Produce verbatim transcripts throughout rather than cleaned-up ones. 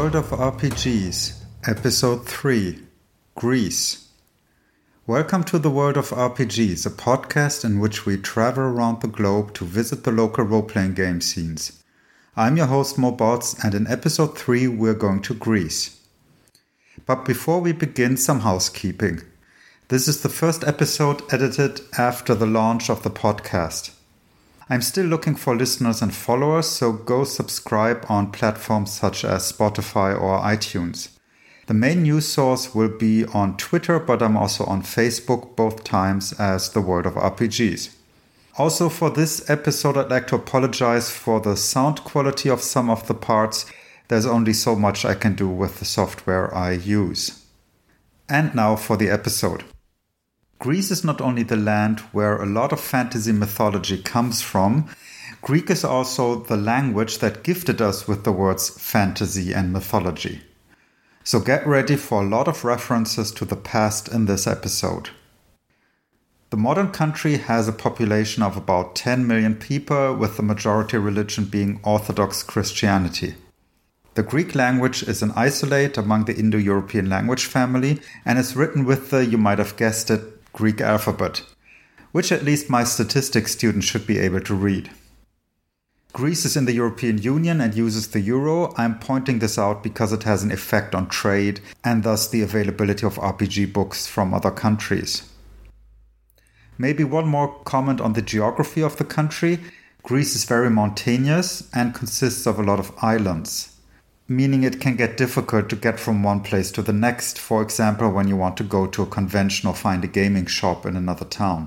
World of R P Gs, Episode three, Greece. Welcome to the World of R P Gs, a podcast in which we travel around the globe to visit the local role-playing game scenes. I'm your host Mo Bots, and in Episode three we're going to Greece. But before we begin, some housekeeping. This is the first episode edited after the launch of the podcast. I'm still looking for listeners and followers, so go subscribe on platforms such as Spotify or iTunes. The main news source will be on Twitter, but I'm also on Facebook both times as the World of R P Gs. Also for this episode, I'd like to apologize for the sound quality of some of the parts. There's only so much I can do with the software I use. And now for the episode. Greece is not only the land where a lot of fantasy mythology comes from, Greek is also the language that gifted us with the words fantasy and mythology. So get ready for a lot of references to the past in this episode. The modern country has a population of about ten million people, with the majority religion being Orthodox Christianity. The Greek language is an isolate among the Indo-European language family and is written with the, you might have guessed it, Greek alphabet, which at least my statistics students should be able to read. Greece is in the European Union and uses the euro. I'm pointing this out because it has an effect on trade and thus the availability of R P G books from other countries. Maybe one more comment on the geography of the country. Greece is very mountainous and consists of a lot of islands, meaning it can get difficult to get from one place to the next, for example, when you want to go to a convention or find a gaming shop in another town.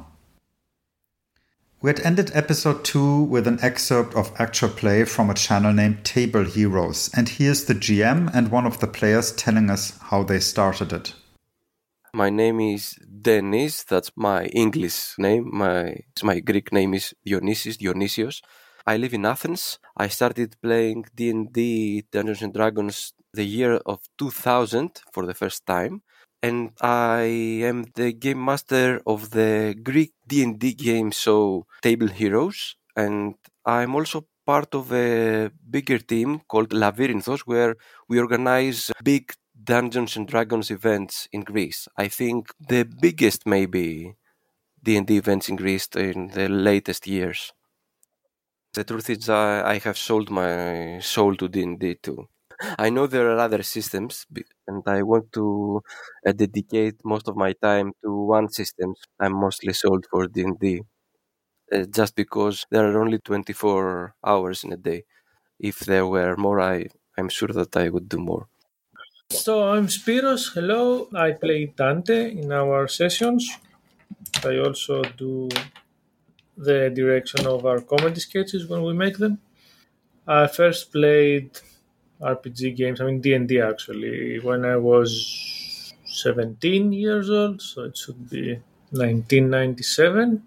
We had ended episode two with an excerpt of actual play from a channel named Table Heroes, and here's the G M and one of the players telling us how they started it. My name is Dennis, that's my English name. My, my Greek name is Dionysius, Dionysios. I live in Athens. I started playing D and D Dungeons and Dragons the year of two thousand for the first time. And I am the game master of the Greek D and D game show Table Heroes. And I'm also part of a bigger team called Labyrinthos, where we organize big Dungeons and Dragons events in Greece. I think the biggest maybe D and D events in Greece in the latest years. The truth is, uh, I have sold my soul to D and D too. I know there are other systems, and I want to uh, dedicate most of my time to one system. I'm mostly sold for D and D, uh, just because there are only twenty-four hours in a day. If there were more, I, I'm sure that I would do more. So I'm Spiros. Hello. I play Dante in our sessions. I also do the direction of our comedy sketches when we make them. I first played R P G games, I mean D and D actually, when I was seventeen years old, so it should be nineteen ninety-seven.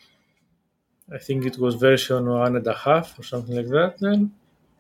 I think it was version one and a half or something like that then.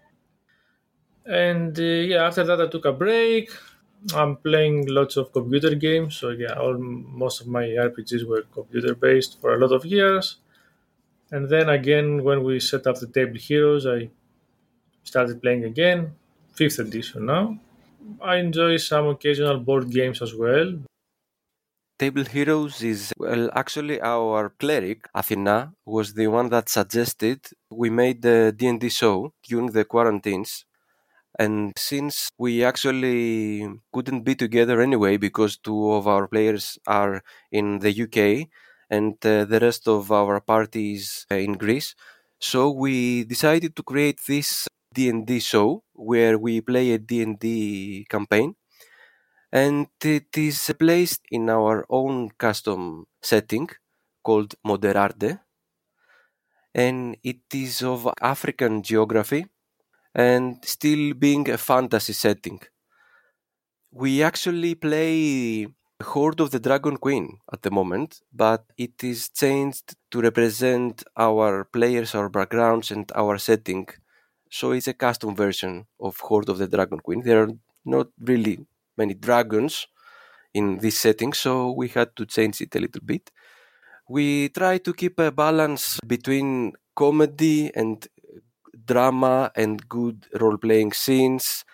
And uh, yeah, after that I took a break. I'm playing lots of computer games, so yeah, all, most of my R P Gs were computer based for a lot of years. And then again, when we set up the Table Heroes, I started playing again, fifth edition now. I enjoy some occasional board games as well. Table Heroes is, well, actually our cleric, Athena, was the one that suggested we made the D and D show during the quarantines. And since we actually couldn't be together anyway because two of our players are in the U K and uh, the rest of our party is uh, in Greece, so we decided to create this D and D show where we play a D and D campaign. And it is placed in our own custom setting called Moderarde. And it is of African geography and still being a fantasy setting. We actually play Horde of the Dragon Queen at the moment, but it is changed to represent our players, our backgrounds, and our setting. So it's a custom version of Horde of the Dragon Queen. There are not really many dragons in this setting, so we had to change it a little bit. We try to keep a balance between comedy and drama and good role-playing scenes,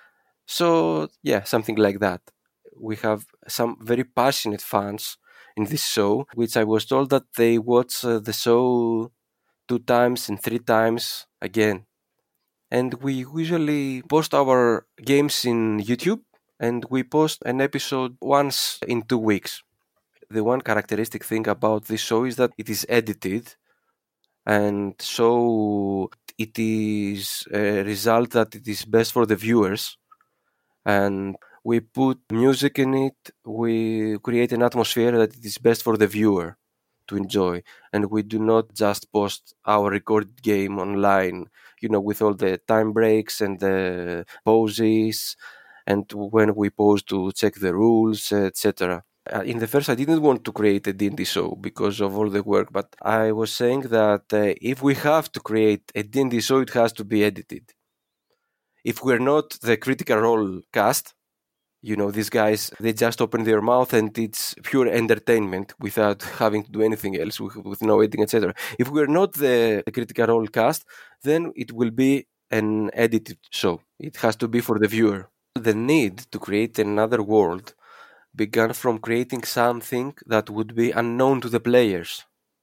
So yeah, something like that. We have some very passionate fans in this show, which I was told that they watch uh, the show two times and three times again. And we usually post our games in YouTube, and we post an episode once in two weeks. The one characteristic thing about this show is that it is edited, and so it is a result that it is best for the viewers. And we put music in it, we create an atmosphere that it is best for the viewer to enjoy. And we do not just post our recorded game online, you know, with all the time breaks and the pauses, and when we pause to check the rules, et cetera. Uh, in the first, I didn't want to create a D and D show because of all the work, but I was saying that uh, if we have to create a D and D show, it has to be edited. If we're not the Critical Role cast, you know, these guys, they just open their mouth and it's pure entertainment without having to do anything else, with, with no editing, et cetera. If we're not the Critical Role cast, then it will be an edited show. It has to be for the viewer. The need to create another world began from creating something that would be unknown to the players.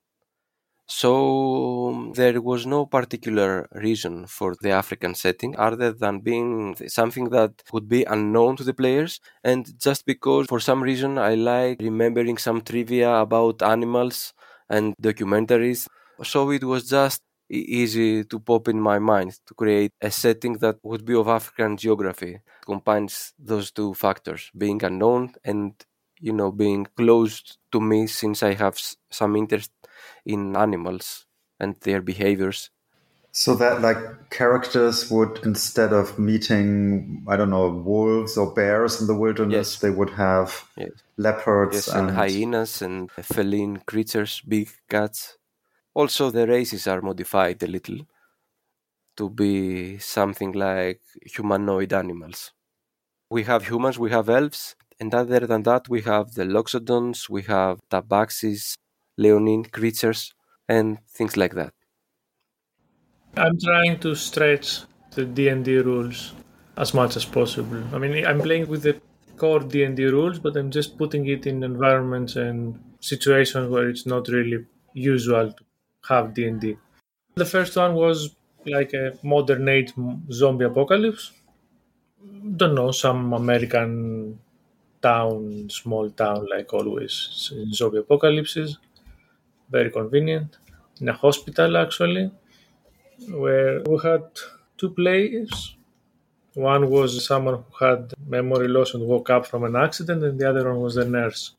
So there was no particular reason for the African setting other than being something that would be unknown to the players, and just because for some reason I like remembering some trivia about animals and documentaries. So it was just easy to pop in my mind to create a setting that would be of African geography. It combines those two factors, being unknown and, you know, being close to me since I have some interest in animals and their behaviors. So that like characters would, instead of meeting, I don't know, wolves or bears in the wilderness, Yes. they would have Yes. leopards Yes, and, and hyenas and feline creatures, big cats. Also, the races are modified a little to be something like humanoid animals. We have humans, we have elves, and other than that, we have the loxodons, we have tabaxis, leonine creatures, and things like that. I'm trying to stretch the D and D rules as much as possible. I mean, I'm playing with the core D and D rules, but I'm just putting it in environments and situations where it's not really usual to have D and D. The first one was like a modern age zombie apocalypse. Don't know, some American town, small town, like always in zombie apocalypses. Very convenient. In a hospital, actually, where we had two players. One was someone who had memory loss and woke up from an accident, and the other one was the nurse.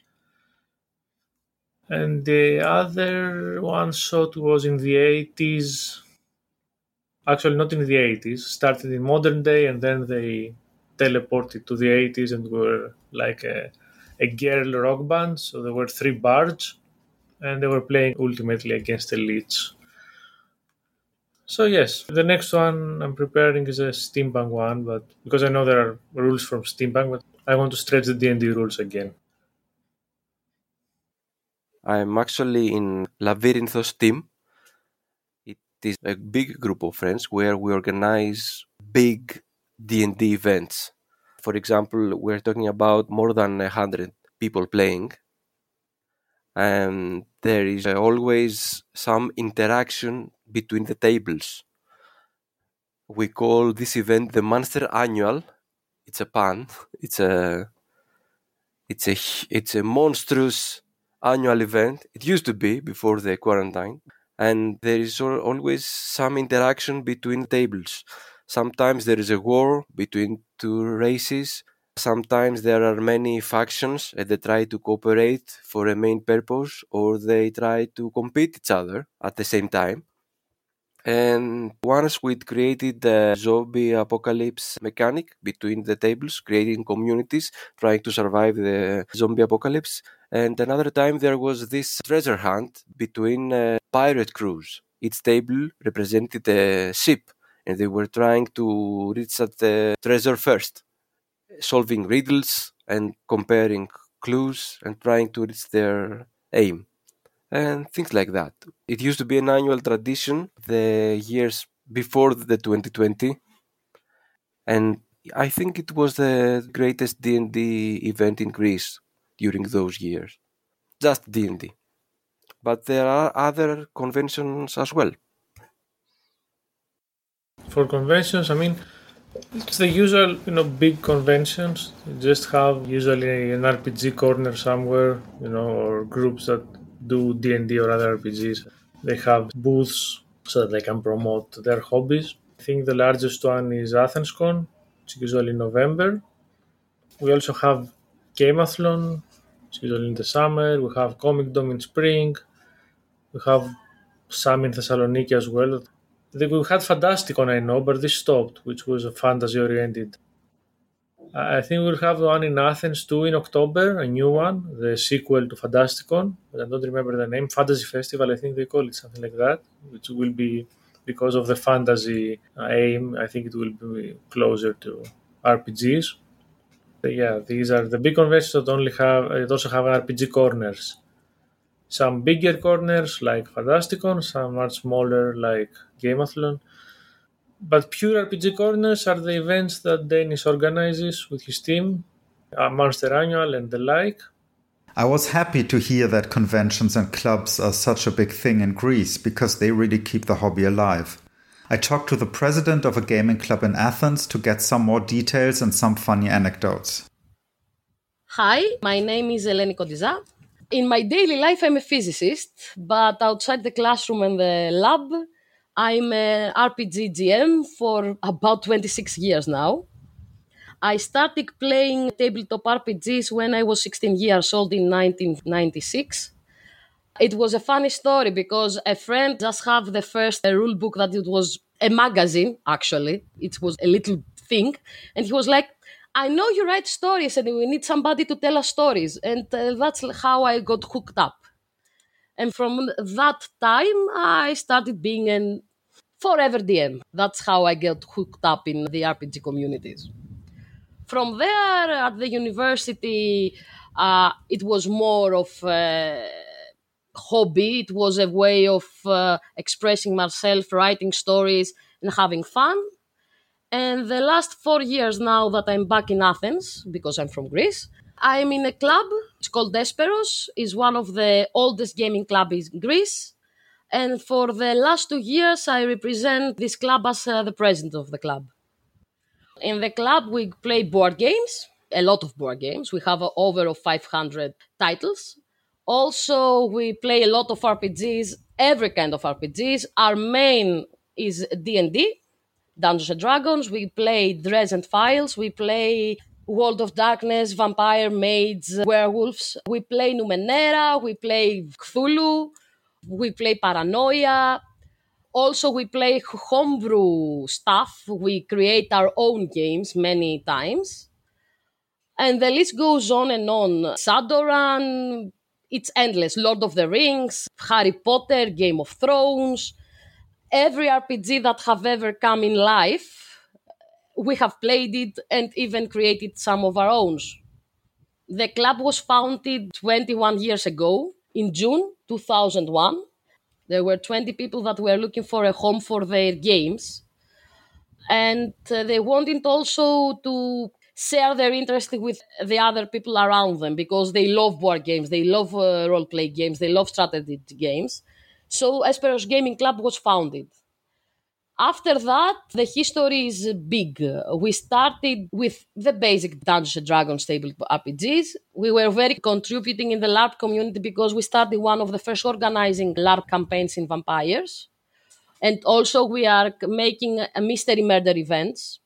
And the other one shot was in the eighties. Actually, not in the eighties. Started in modern day, and then they teleported to the eighties and were like a, a girl rock band. So there were three bards, and they were playing ultimately against the elites. So yes, the next one I'm preparing is a steampunk one, but because I know there are rules from steampunk, but I want to stretch the D and D rules again. I'm actually in Labyrinthos team. It is a big group of friends where we organize big D and D events. For example, we're talking about more than one hundred people playing, and there is always some interaction between the tables. We call this event the Monster Annual. It's a pun. It's a it's a it's a monstrous annual event. It used to be before the quarantine, and there is always some interaction between tables. Sometimes there is a war between two races. Sometimes there are many factions and they try to cooperate for a main purpose, or they try to compete each other at the same time. And once we created the zombie apocalypse mechanic between the tables, creating communities trying to survive the zombie apocalypse. And another time there was this treasure hunt between uh, pirate crews. Each table represented a ship, and they were trying to reach at the treasure first, solving riddles and comparing clues and trying to reach their aim. And things like that. It used to be an annual tradition the years before the twenty twenty, and I think it was the greatest D and D event in Greece during those years. Just D and D. But there are other conventions as well. For conventions, I mean, it's the usual, you know, big conventions. You just have usually an R P G corner somewhere, you know, or groups that do D and D or other R P Gs. They have booths so that they can promote their hobbies. I think the largest one is AthensCon, it's usually in November. We also have Gameathlon, it's usually in the summer. We have Comic Dome in spring. We have some in Thessaloniki as well. We had Fantasticon, I know, but this stopped, which was a fantasy-oriented. I think we'll have the one in Athens too in October, a new one, the sequel to Fantasticon, but I don't remember the name. Fantasy Festival, I think they call it, something like that, which will be, because of the fantasy aim, I think it will be closer to R P Gs. But yeah, these are the big conventions that only have, it also have R P G corners. Some bigger corners like Fantasticon, some are smaller like Gameathlon. But pure R P G corners are the events that Dennis organizes with his team, uh, Monster Annual and the like. I was happy to hear that conventions and clubs are such a big thing in Greece because they really keep the hobby alive. I talked to the president of a gaming club in Athens to get some more details and some funny anecdotes. Hi, my name is Eleni Kontiza. In my daily life, I'm a physicist, but outside the classroom and the lab, I'm an R P G G M for about twenty-six years now. I started playing tabletop R P Gs when I was sixteen years old in nineteen ninety-six. It was a funny story because a friend just had the first rule book that it was a magazine, actually. It was a little thing. And he was like, I know you write stories and we need somebody to tell us stories. And uh, that's how I got hooked up. And from that time, I started being a forever D M. That's how I got hooked up in the R P G communities. From there, at the university, uh, it was more of a hobby. It was a way of uh, expressing myself, writing stories, and having fun. And the last four years now that I'm back in Athens, because I'm from Greece, I'm in a club. It's called Desperos. It's one of the oldest gaming clubs in Greece. And for the last two years, I represent this club as uh, the president of the club. In the club, we play board games, a lot of board games. We have uh, over five hundred titles. Also, we play a lot of R P Gs, every kind of R P Gs. Our main is D and D, Dungeons and Dragons. We play Dresden Files. We play World of Darkness, Vampire, Maids, Werewolves. We play Numenera. We play Cthulhu. We play Paranoia. Also, we play homebrew stuff. We create our own games many times. And the list goes on and on. Shadowrun, it's endless. Lord of the Rings, Harry Potter, Game of Thrones. Every R P G that have ever come in life, we have played it and even created some of our own. The club was founded twenty-one years ago, in June two thousand one. There were twenty people that were looking for a home for their games. And uh, they wanted also to share their interest with the other people around them because they love board games, they love uh, role-play games, they love strategy games. So Esperos Gaming Club was founded. After that, the history is big. We started with the basic Dungeons and Dragons tabletop R P Gs. We were very contributing in the LARP community because we started one of the first organizing LARP campaigns in vampires. And also we are making a mystery murder events.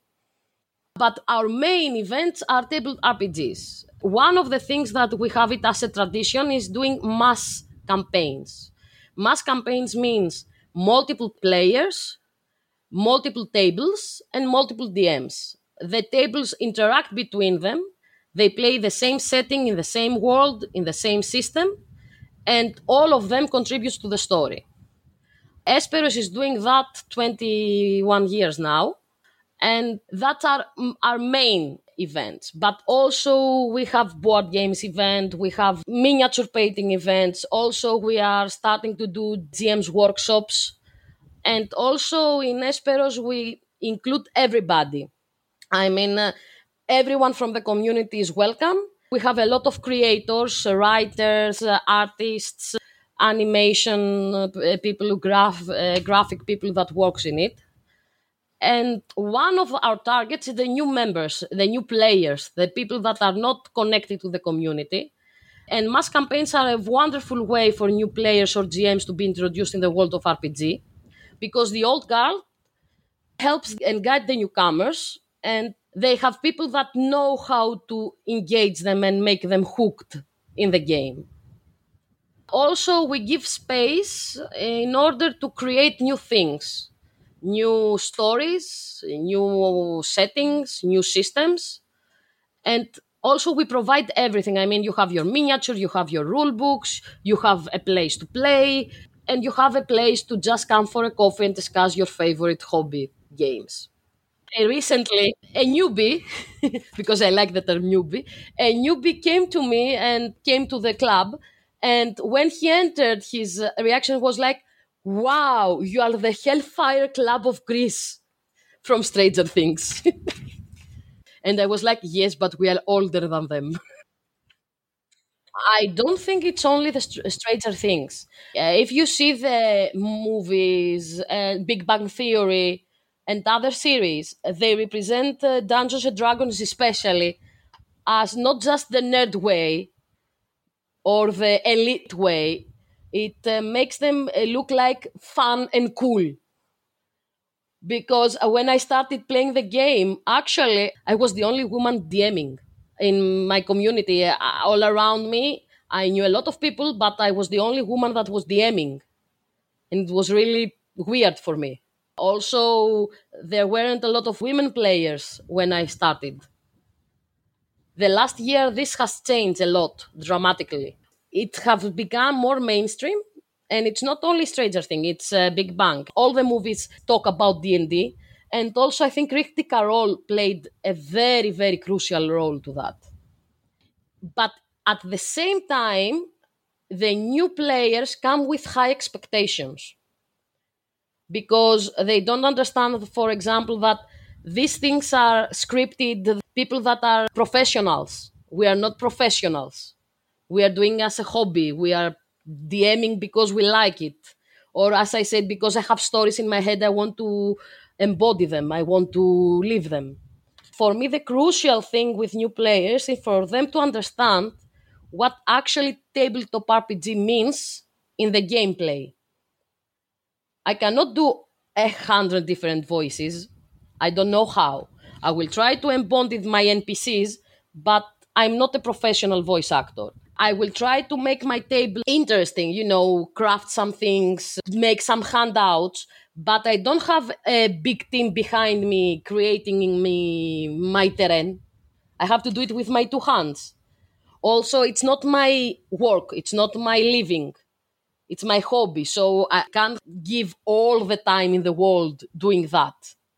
But our main events are tabletop R P Gs. One of the things that we have it as a tradition is doing mass campaigns. Mass campaigns means multiple players, multiple tables, and multiple D Ms. The tables interact between them. They play the same setting in the same world, in the same system, and all of them contributes to the story. Esperos is doing that twenty-one years now, and that's our, our main events. But also we have board games event, we have miniature painting events. Also we are starting to do G Ms workshops. And also in Esperos, we include everybody. I mean, uh, everyone from the community is welcome. We have a lot of creators, uh, writers, uh, artists, animation uh, people, who graph, uh, graphic people that works in it. And one of our targets is the new members, the new players, the people that are not connected to the community. And mass campaigns are a wonderful way for new players or G Ms to be introduced in the world of R P G, because the old guard helps and guide the newcomers, and they have people that know how to engage them and make them hooked in the game. Also, we give space in order to create new things, new stories, new settings, new systems. And also we provide everything. I mean, you have your miniature, you have your rule books, you have a place to play, and you have a place to just come for a coffee and discuss your favorite hobby games. And recently, a newbie, because I like the term newbie, a newbie came to me and came to the club. And when he entered, his uh, reaction was like, wow, you are the Hellfire Club of Greece from Stranger Things. And I was like, yes, but we are older than them. I don't think it's only the Str- Stranger Things. Uh, if you see the movies, uh, Big Bang Theory, and other series, they represent uh, Dungeons and Dragons especially as not just the nerd way or the elite way. It uh, makes them uh, look like fun and cool. Because uh, when I started playing the game, actually, I was the only woman DMing in my community. Uh, all around me, I knew a lot of people, but I was the only woman that was DMing. And it was really weird for me. Also, there weren't a lot of women players when I started. The last year, this has changed a lot, dramatically. It has become more mainstream, and it's not only Stranger Things, it's uh, Big Bang. All the movies talk about D and D, and also I think Critical Role played a very, very crucial role to that. But at the same time, the new players come with high expectations, because they don't understand, for example, that these things are scripted, people that are professionals. We are not professionals. We are doing as a hobby. We are DMing because we like it. Or as I said, because I have stories in my head, I want to embody them. I want to live them. For me, the crucial thing with new players is for them to understand what actually tabletop R P G means in the gameplay. I cannot do a hundred different voices. I don't know how. I will try to embody my N P Cs, but I'm not a professional voice actor. I will try to make my table interesting, you know, craft some things, make some handouts, but I don't have a big team behind me creating me my terrain. I have to do it with my two hands. Also, it's not my work, it's not my living. It's my hobby, so I can't give all the time in the world doing that.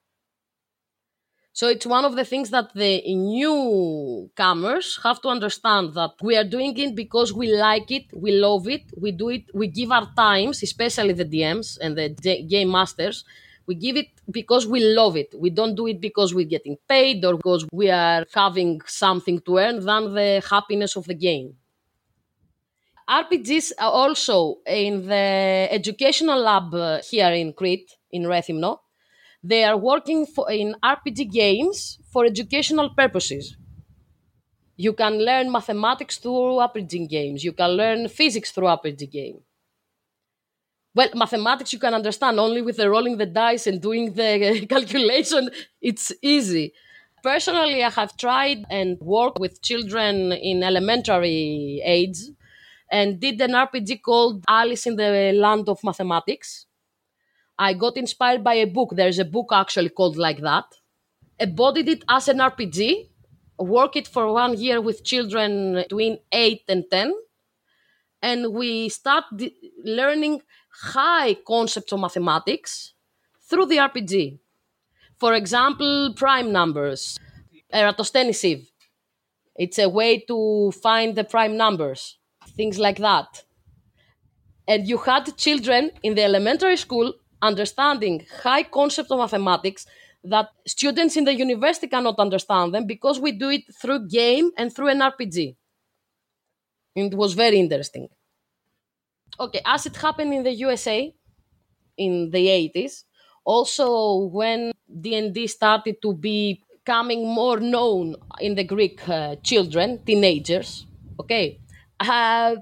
So it's one of the things that the newcomers have to understand, that we are doing it because we like it, we love it, we do it, we give our times, especially the D Ms and the J- game masters. We give it because we love it. We don't do it because we're getting paid or because we are having something to earn than the happiness of the game. R P Gs are also in the educational lab uh, here in Crete, in Rethymno. They are working for, in R P G games for educational purposes. You can learn mathematics through R P G games. You can learn physics through R P G game. Well, mathematics you can understand only with the rolling the dice and doing the calculation. It's easy. Personally, I have tried and worked with children in elementary age and did an R P G called Alice in the Land of Mathematics. I got inspired by a book. There's a book actually called like that. Embodied it as an R P G, worked it for one year with children between eight and ten, and we start learning high concepts of mathematics through the R P G. For example, prime numbers, Eratosthenes sieve. It's a way to find the prime numbers, things like that. And you had children in the elementary school understanding high concepts of mathematics that students in the university cannot understand them because we do it through game and through an R P G. And it was very interesting. Okay, as it happened in the U S A in the eighties, also when D and D started to be becoming more known in the Greek uh, children, teenagers, okay, uh,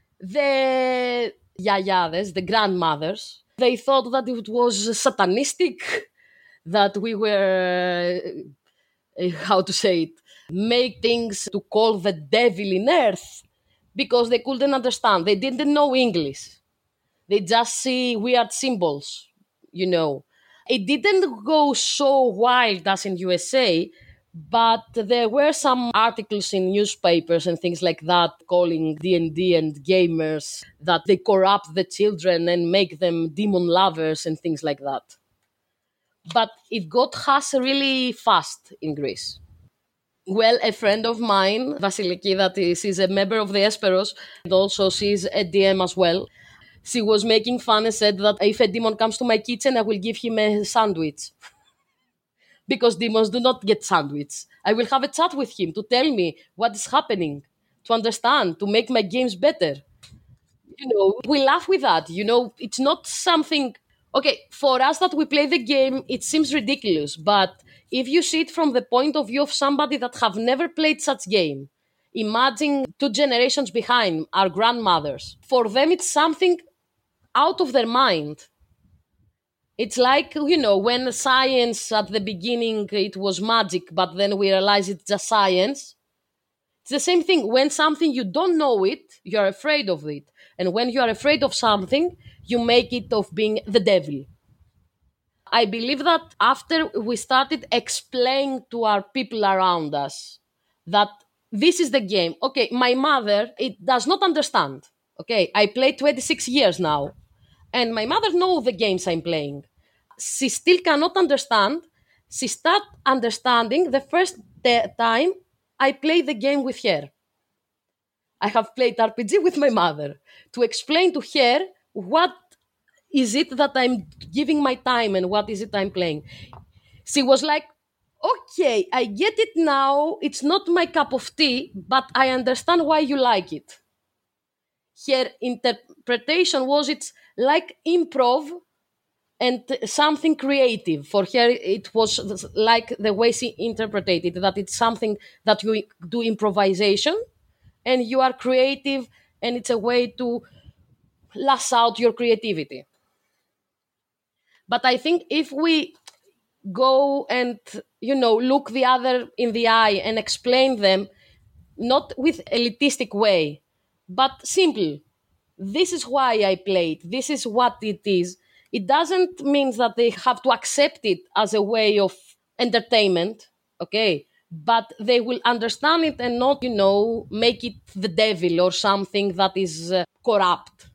the yayades, the grandmothers, they thought that it was satanistic, that we were, uh, how to say it, make things to call the devil in earth, because they couldn't understand. They didn't know English. They just see weird symbols, you know. It didn't go so wild as in U S A, but there were some articles in newspapers and things like that calling D and D and gamers that they corrupt the children and make them demon lovers and things like that. But it got us really fast in Greece. Well, a friend of mine, Vasiliki, that is, she's a member of the Esperos, and also she's a D M as well. She was making fun and said that if a demon comes to my kitchen, I will give him a sandwich. Because demons do not get sandwich. I will have a chat with him to tell me what is happening, to understand, to make my games better. You know, we laugh with that. You know, it's not something... Okay, for us that we play the game, it seems ridiculous. But if you see it from the point of view of somebody that have never played such game, imagine two generations behind, our grandmothers. For them, it's something out of their mind. It's like, you know, when science at the beginning, it was magic, but then we realize it's just science. It's the same thing. When something you don't know it, you're afraid of it. And when you are afraid of something, you make it of being the devil. I believe that after we started explaining to our people around us that this is the game. Okay, my mother, it does not understand. Okay, I played twenty-six years now. And my mother knows the games I'm playing. She still cannot understand. She started understanding the first te- time I played the game with her. I have played R P G with my mother to explain to her what is it that I'm giving my time and what is it I'm playing. She was like, okay, I get it now. It's not my cup of tea, but I understand why you like it. Her interpretation was it's like improv and something creative. For her, it was like the way she interpreted it, that it's something that you do improvisation and you are creative and it's a way to lash out your creativity. But I think if we go and, you know, look the other in the eye and explain them, not with elitistic way, but simple. This is why I played. This is what it is. It doesn't mean that they have to accept it as a way of entertainment, okay? But they will understand it and not, you know, make it the devil or something that is uh, corrupt.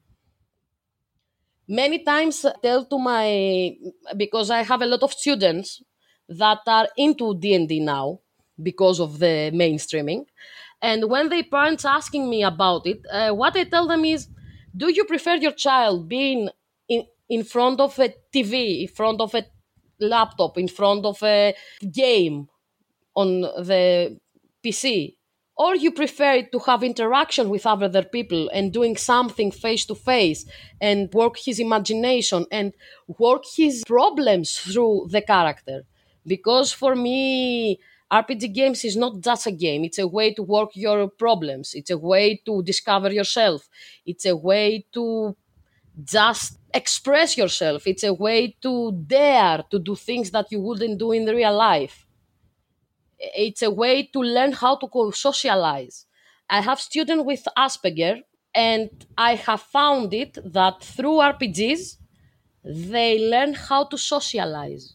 Many times I tell to my, because I have a lot of students that are into D and D now because of the mainstreaming. And when their parents asking me about it, uh, what I tell them is, do you prefer your child being in, in front of a T V, in front of a laptop, in front of a game on the P C? Or you prefer to have interaction with other people and doing something face to face and work his imagination and work his problems through the character? Because for me, R P G games is not just a game. It's a way to work your problems. It's a way to discover yourself. It's a way to just express yourself. It's a way to dare to do things that you wouldn't do in real life. It's a way to learn how to socialize. I have students with Asperger, and I have found it that through R P Gs, they learn how to socialize.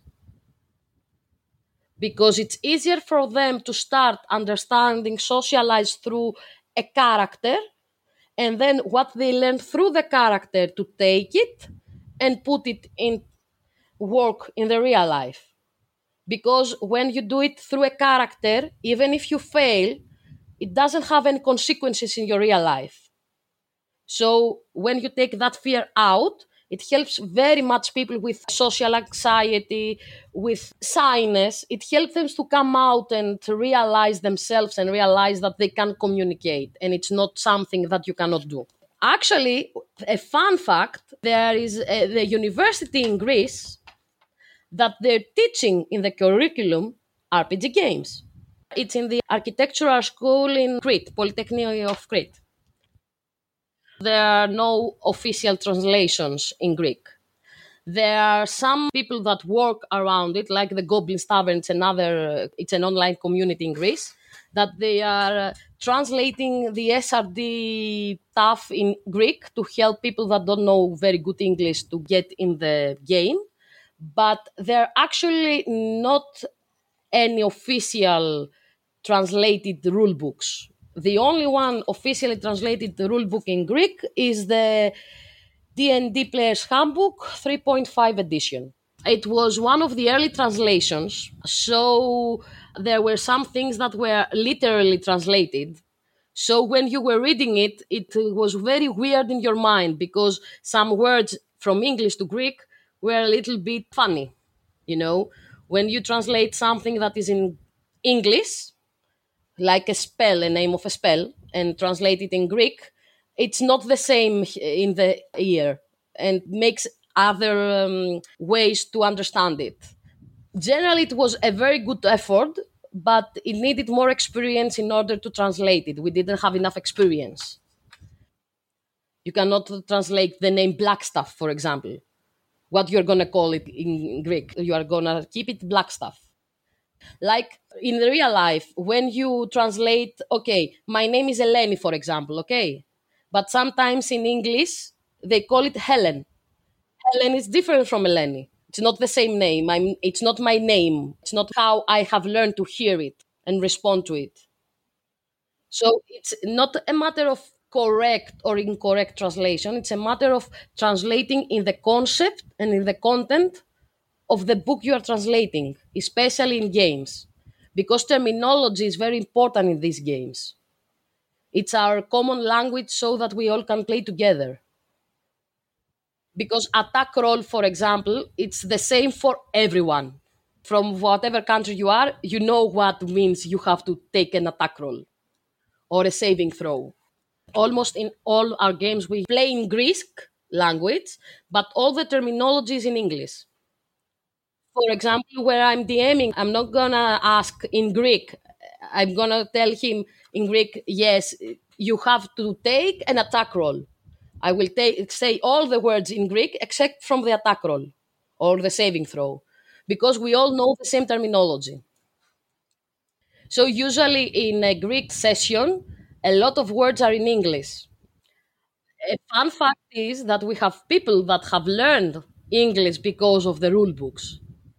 Because it's easier for them to start understanding socialize through a character, and then what they learn through the character to take it and put it in work in the real life. Because when you do it through a character, even if you fail, it doesn't have any consequences in your real life. So when you take that fear out, It helps very much people with social anxiety, with shyness. It helps them to come out and to realize themselves and realize that they can communicate and it's not something that you cannot do. Actually, a fun fact, there is a, the university in Greece that they're teaching in the curriculum R P G games. It's in the architectural school in Crete, Polytechnic of Crete. There are no official translations in Greek. There are some people that work around it, like the Goblins Tavern. It's another, it's an online community in Greece, that they are translating the S R D stuff in Greek to help people that don't know very good English to get in the game. But there are actually not any official translated rule books. The only one officially translated the rule book in Greek is the D and D Player's Handbook three point five edition. It was one of the early translations, so there were some things that were literally translated. So when you were reading it, it was very weird in your mind because some words from English to Greek were a little bit funny. You know, when you translate something that is in English, like a spell, a name of a spell, and translate it in Greek, it's not the same in the ear and makes other um, ways to understand it. Generally, it was a very good effort, but it needed more experience in order to translate it. We didn't have enough experience. You cannot translate the name Blackstaff, for example. What you're going to call it in Greek. You are going to keep it Blackstaff. Like in real life, when you translate, okay, my name is Eleni, for example, okay? But sometimes in English, they call it Helen. Helen is different from Eleni. It's not the same name. I'm, it's not my name. It's not how I have learned to hear it and respond to it. So it's not a matter of correct or incorrect translation. It's a matter of translating in the concept and in the content of the book you are translating, especially in games, because terminology is very important in these games. It's our common language so that we all can play together. Because attack roll, for example, it's the same for everyone. From whatever country you are, you know what means you have to take an attack roll or a saving throw. Almost in all our games, we play in Greek language, but all the terminology is in English. For example, where I'm DMing, I'm not going to ask in Greek. I'm going to tell him in Greek, yes, you have to take an attack roll. I will take, say all the words in Greek except from the attack roll or the saving throw, because we all know the same terminology. So usually in a Greek session, a lot of words are in English. A fun fact is that we have people that have learned English because of the rule books.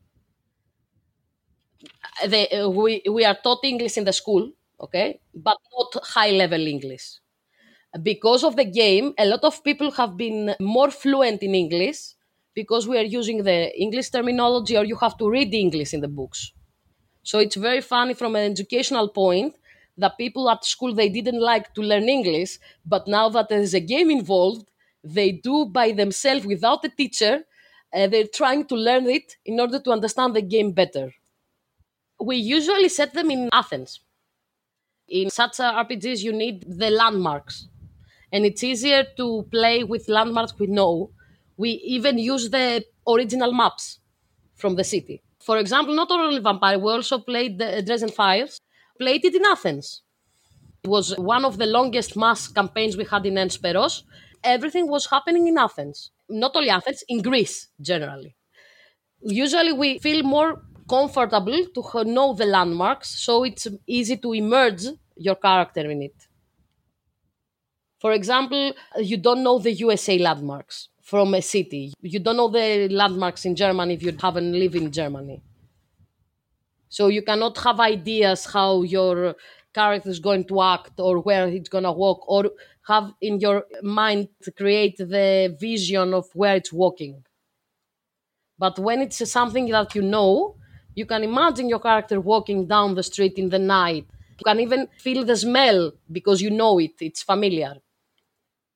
They, uh, we, we are taught English in the school, okay, but not high-level English. Because of the game, a lot of people have been more fluent in English because we are using the English terminology, or you have to read English in the books. So it's very funny from an educational point that people at school, they didn't like to learn English, but now that there is a game involved, they do by themselves without a teacher. Uh, they're trying to learn it in order to understand the game better. We usually set them in Athens. In such R P Gs, you need the landmarks. And it's easier to play with landmarks we know. We even use the original maps from the city. For example, not only Vampire, we also played the Dresden Files. Played it in Athens. It was one of the longest mass campaigns we had in Ensperos. Everything was happening in Athens. Not only Athens, in Greece, generally. Usually we feel more comfortable to know the landmarks, so it's easy to immerse your character in it. For example, you don't know the U S A landmarks from a city. You don't know the landmarks in Germany if you haven't lived in Germany. So you cannot have ideas how your character is going to act or where it's going to walk, or have in your mind to create the vision of where it's walking. But when it's something that you know, you can imagine your character walking down the street in the night. You can even feel the smell because you know it. It's familiar.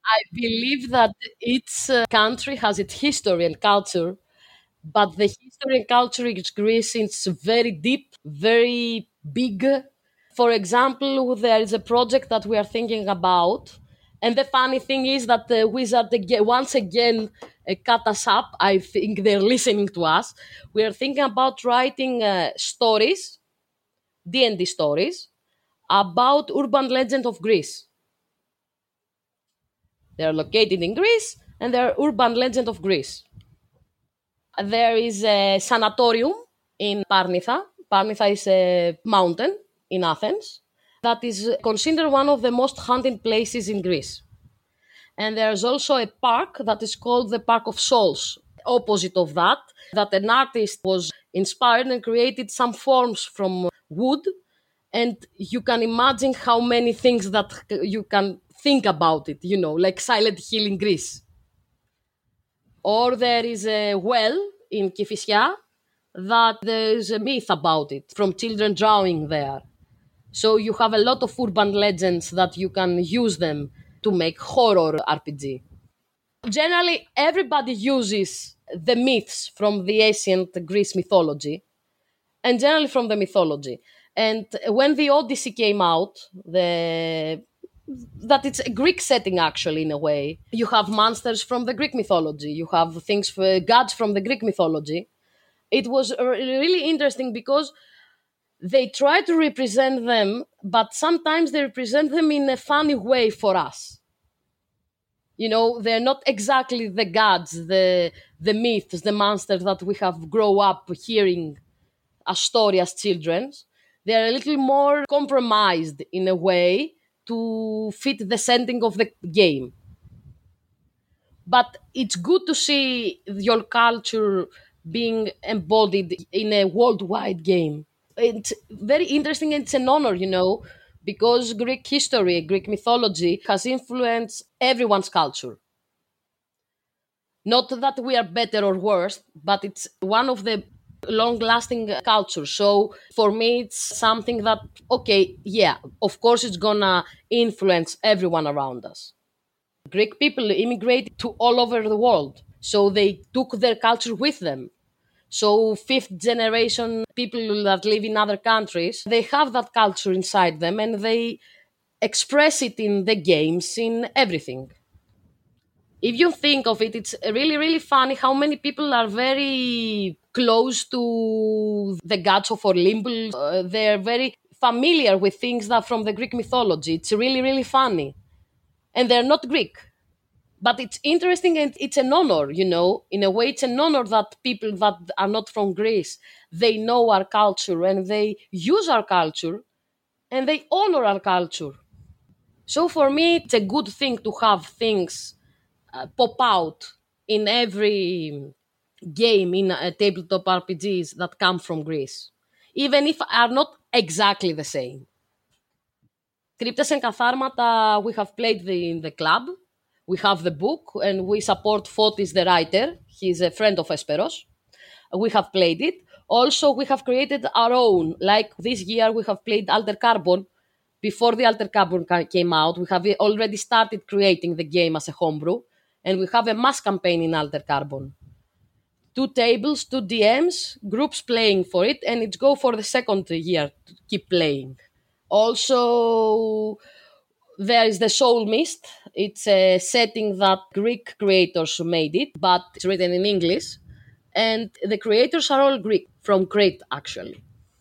I believe that each uh, country has its history and culture, but the history and culture in Greece is very deep, very big. For example, there is a project that we are thinking about. And the funny thing is that the Wizard, aga- once again, uh, cut us up. I think they're listening to us. We are thinking about writing uh, stories, D and D stories, about urban legend of Greece. They are located in Greece, and they are urban legend of Greece. There is a sanatorium in Parnitha. Parnitha is a mountain in Athens that is considered one of the most haunted places in Greece. And there's also a park that is called the Park of Souls. Opposite of that, that an artist was inspired and created some forms from wood. And you can imagine how many things that you can think about it, you know, like Silent Hill in Greece. Or there is a well in Kifissia that there is a myth about it from children drowning there. So you have a lot of urban legends that you can use them to make horror R P G. Generally, everybody uses the myths from the ancient Greece mythology, and generally from the mythology. And when the Odyssey came out, the that it's a Greek setting actually in a way. You have monsters from the Greek mythology. You have things for gods from the Greek mythology. It was really interesting because they try to represent them, but sometimes they represent them in a funny way for us. You know, they're not exactly the gods, the the myths, the monsters that we have grown up hearing a story as children. They're a little more compromised in a way to fit the setting of the game. But it's good to see your culture being embodied in a worldwide game. It's very interesting and it's an honor, you know, because Greek history, Greek mythology has influenced everyone's culture. Not that we are better or worse, but it's one of the long-lasting cultures. So for me, it's something that, okay, yeah, of course it's gonna influence everyone around us. Greek people immigrated to all over the world, so they took their culture with them. So fifth generation people that live in other countries, they have that culture inside them and they express it in the games, in everything. If you think of it, it's really, really funny how many people are very close to the gods of Olympus. Uh, they're very familiar with things that from the Greek mythology. It's really, really funny. And they're not Greek. But it's interesting and it's an honor, you know. In a way, it's an honor that people that are not from Greece, they know our culture and they use our culture and they honor our culture. So for me, it's a good thing to have things uh, pop out in every game in uh, tabletop R P Gs that come from Greece, even if are not exactly the same. Cryptes and Katharmata, we have played the, in the club. We have the book, and we support Fotis, the writer. He's a friend of Esperos. We have played it. Also, we have created our own. Like this year, we have played Alter Carbon. Before the Alter Carbon came out, we have already started creating the game as a homebrew, and we have a mass campaign in Alter Carbon. Two tables, two D Ms, groups playing for it, and it's go for the second year to keep playing. Also, there is the Soul Mist. It's a setting that Greek creators made it, but it's written in English. And the creators are all Greek, from Crete, actually.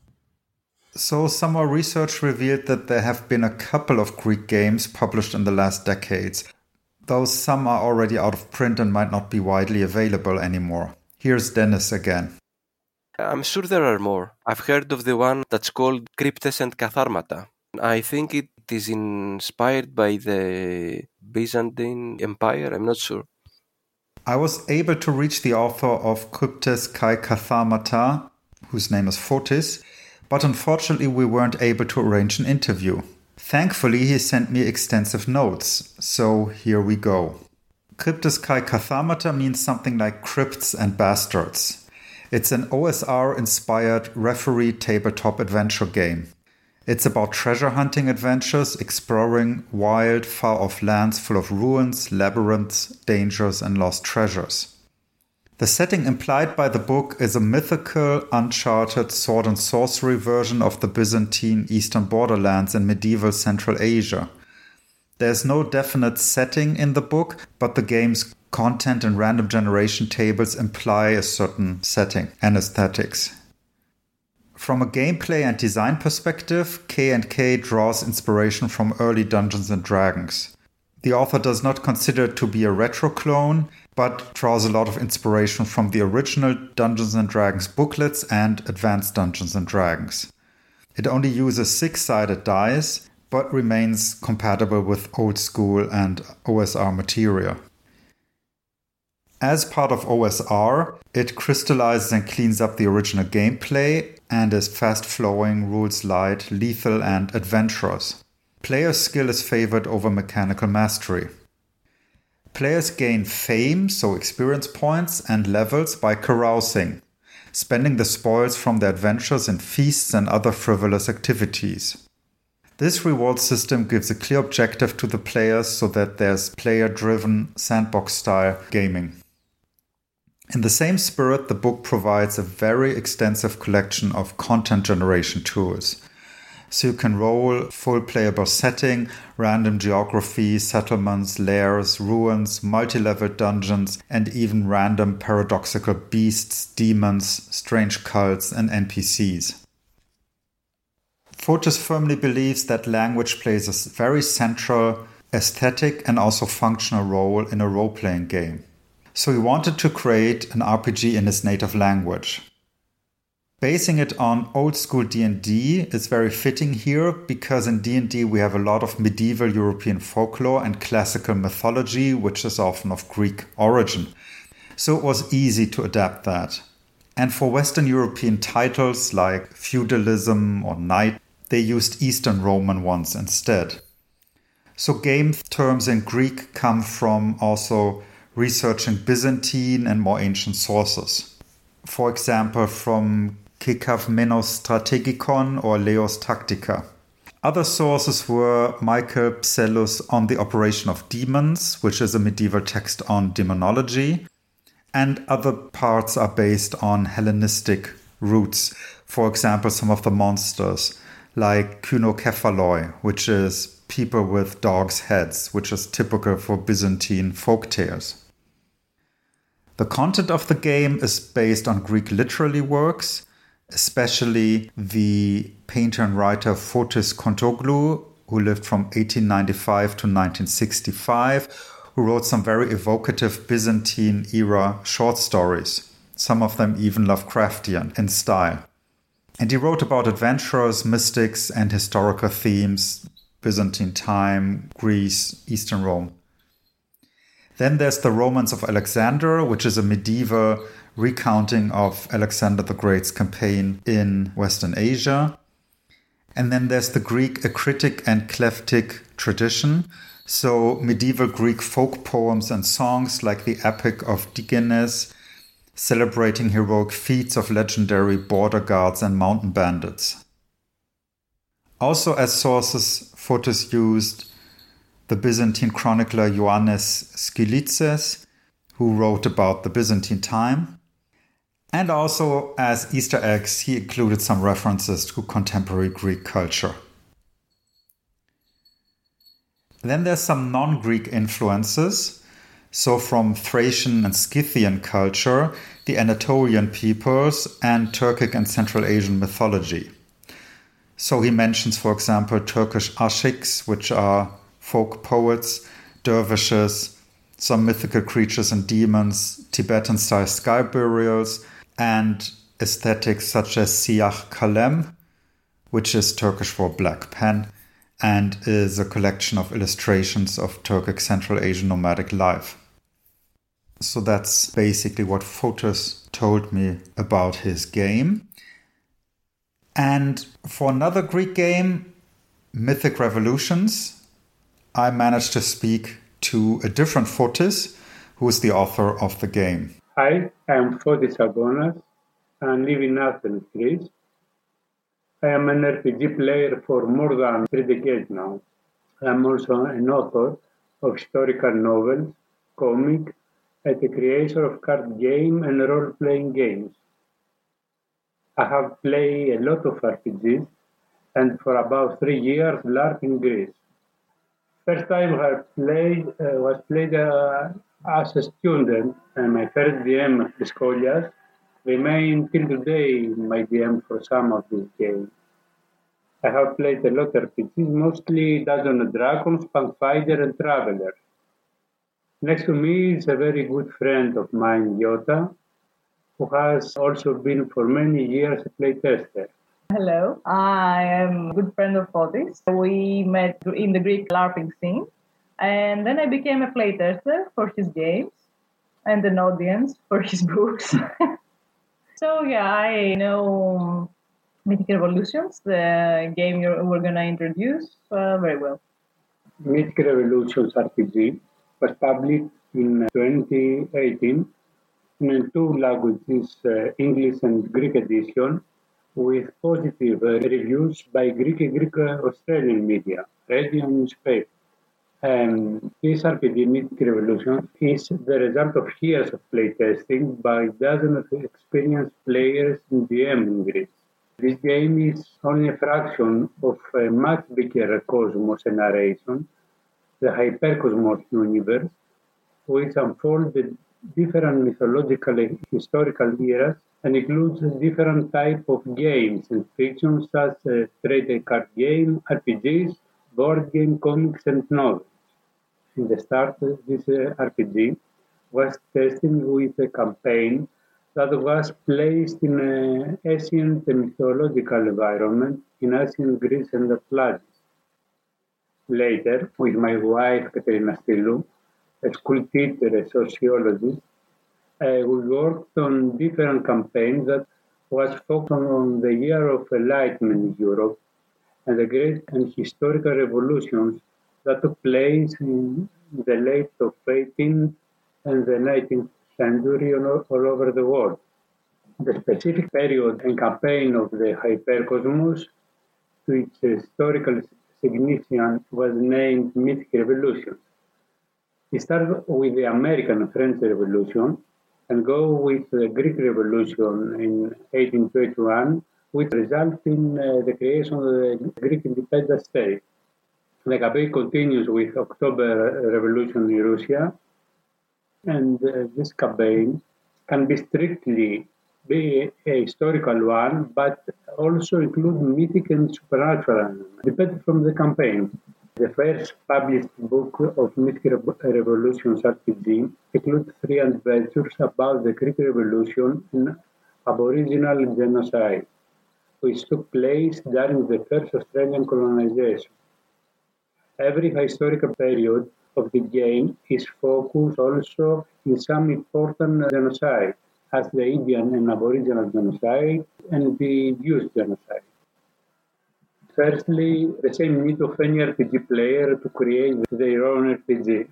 So some more research revealed that there have been a couple of Greek games published in the last decades, though some are already out of print and might not be widely available anymore. Here's Dennis again. I'm sure there are more. I've heard of the one that's called Cryptes and Katharmata. I think it is inspired by the Byzantine Empire. I'm not sure. I was able to reach the author of Cryptes kai Katharmata, whose name is Fotis, but unfortunately we weren't able to arrange an interview. Thankfully, he sent me extensive notes, so here we go. Cryptes kai Katharmata means something like crypts and bastards. It's an O S R-inspired referee tabletop adventure game. It's about treasure hunting adventures, exploring wild, far-off lands full of ruins, labyrinths, dangers, and lost treasures. The setting implied by the book is a mythical, uncharted sword and sorcery version of the Byzantine eastern borderlands in medieval Central Asia. There's no definite setting in the book, but the game's content and random generation tables imply a certain setting and aesthetics. From a gameplay and design perspective, K and K draws inspiration from early Dungeons and Dragons. The author does not consider it to be a retro clone, but draws a lot of inspiration from the original Dungeons and Dragons booklets and Advanced Dungeons and Dragons. It only uses six-sided dice, but remains compatible with old school and O S R material. As part of O S R, it crystallizes and cleans up the original gameplay and is fast-flowing, rules-light, lethal, and adventurous. Player skill is favored over mechanical mastery. Players gain fame, so experience points, and levels by carousing, spending the spoils from their adventures in feasts and other frivolous activities. This reward system gives a clear objective to the players so that there's player-driven, sandbox-style gaming. In the same spirit, the book provides a very extensive collection of content generation tools. So you can roll full playable setting, random geography, settlements, lairs, ruins, multi-level dungeons, and even random paradoxical beasts, demons, strange cults, and N P Cs. Photis firmly believes that language plays a very central aesthetic and also functional role in a role-playing game. So he wanted to create an R P G in his native language. Basing it on old-school D and D is very fitting here because in D and D we have a lot of medieval European folklore and classical mythology, which is often of Greek origin. So it was easy to adapt that. And for Western European titles like feudalism or knight, they used Eastern Roman ones instead. So game terms in Greek come from also researching Byzantine and more ancient sources. For example, from Kekavmenos Strategikon or Leos Tactica. Other sources were Michael Psellus on the Operation of Demons, which is a medieval text on demonology, and other parts are based on Hellenistic roots. For example, some of the monsters, like Kynokephaloi, which is people with dogs' heads, which is typical for Byzantine folktales. The content of the game is based on Greek literary works, especially the painter and writer Fotis Kontoglou, who lived from eighteen ninety-five to nineteen sixty-five, who wrote some very evocative Byzantine-era short stories, some of them even Lovecraftian in style. And he wrote about adventurers, mystics, and historical themes, Byzantine time, Greece, Eastern Rome. Then there's the Romance of Alexander, which is a medieval recounting of Alexander the Great's campaign in Western Asia. And then there's the Greek acritic and cleptic tradition, so medieval Greek folk poems and songs like the Epic of Digenes, celebrating heroic feats of legendary border guards and mountain bandits. Also as sources, Fotis used the Byzantine chronicler Ioannis Skylitzes, who wrote about the Byzantine time. And also as Easter eggs, he included some references to contemporary Greek culture. Then there's some non-Greek influences. So from Thracian and Scythian culture, the Anatolian peoples, and Turkic and Central Asian mythology. So he mentions, for example, Turkish ashiks, which are folk poets, dervishes, some mythical creatures and demons, Tibetan-style sky burials, and aesthetics such as Siyah Kalem, which is Turkish for black pen, and is a collection of illustrations of Turkic Central Asian nomadic life. So that's basically what Fotis told me about his game. And for another Greek game, Mythic Revolutions, I managed to speak to a different Fotis, who is the author of the game. Hi, I'm Fotis Agonas. I live in Athens, Greece. I am an R P G player for more than three decades now. I am also an author of historical novels, comics, and a creator of card game and role-playing games. I have played a lot of R P Gs and for about three years LARP in Greece. First time I played uh, was played uh, as a student, and my first D M, Triskolias, remain till today my D M for some of these games. I have played a lot of R P Gs, mostly Dungeons and Dragons, Pathfinder, and Traveler. Next to me is a very good friend of mine, Yota, who has also been for many years a playtester. Hello, I am a good friend of Fotis. We met in the Greek LARPing scene, and then I became a playtester for his games and an audience for his books. So yeah, I know Mythic Revolutions, the game you're, we're going to introduce, uh, very well. Mythic Revolutions R P G was published in twenty eighteen in two languages, uh, English and Greek edition, with positive uh, reviews by Greek and Greek uh, Australian media, radio and newspaper. Um, this R P G, Mythic Revolution, is the result of years of playtesting by dozens of experienced players in D M in Greece. This game is only a fraction of a much bigger cosmos and narration, the Hypercosmos universe, which unfolds the different mythological and historical eras and includes different types of games and fictions such as trading card game, R P Gs, board game, comics, and novels. In the start, this uh, R P G was tested with a campaign that was placed in an ancient mythological environment in ancient Greece and Atlantis. Later, with my wife Katerina Stylou, a school teacher, a sociologist, uh, we worked on different campaigns that was focused on the year of enlightenment in Europe and the great and historical revolutions that took place in the late of eighteenth and the nineteenth century all, all over the world. The specific period and campaign of the Hypercosmos, to its historical significance, was named Mythic Revolution. It started with the American and French Revolution and go with the Greek Revolution in eighteen twenty-one, which resulted in uh, the creation of the Greek independent state. The campaign continues with October Revolution in Russia, and uh, this campaign can be strictly be a historical one, but also include mythic and supernatural, depending from the campaign. The first published book of Mythic Revolutions R P G includes three adventures about the Greek Revolution and Aboriginal genocide, which took place during the first Australian colonization. Every historical period of the game is focused also in some important genocide, as the Indian and Aboriginal genocide and the Jewish genocide. Firstly, the same need of any R P G player to create their own R P G.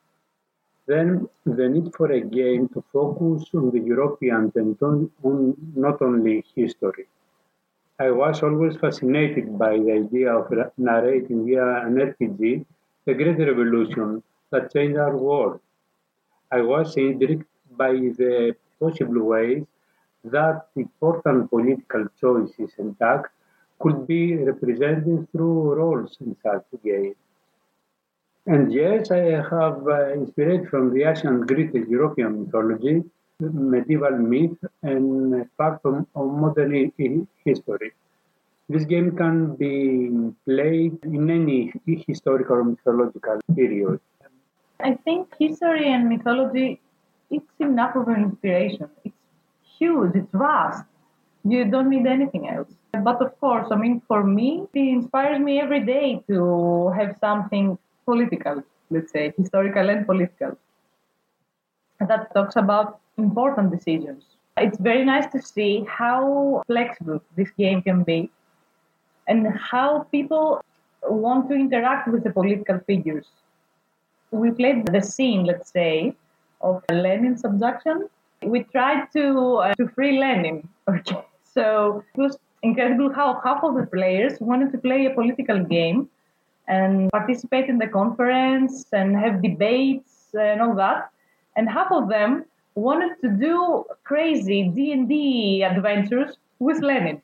Then, the need for a game to focus on the European and on, on not only history. I was always fascinated by the idea of narrating via an R P G the Great Revolution that changed our world. I was intrigued by the possible ways that important political choices and acts could be represented through roles in such a game. And yes, I have uh, inspired from the ancient Greek and European mythology, medieval myth, and fact of, of modern I- history. This game can be played in any historical or mythological period. I think history and mythology, it's enough of an inspiration. It's huge, it's vast. You don't need anything else. But of course, I mean, for me, it inspires me every day to have something political, let's say, historical and political, that talks about important decisions. It's very nice to see how flexible this game can be and how people want to interact with the political figures. We played the scene, let's say, of Lenin's abduction. We tried to uh, to free Lenin. Okay, so it was incredible how half of the players wanted to play a political game and participate in the conference and have debates and all that. And half of them wanted to do crazy D and D adventures with Lenin.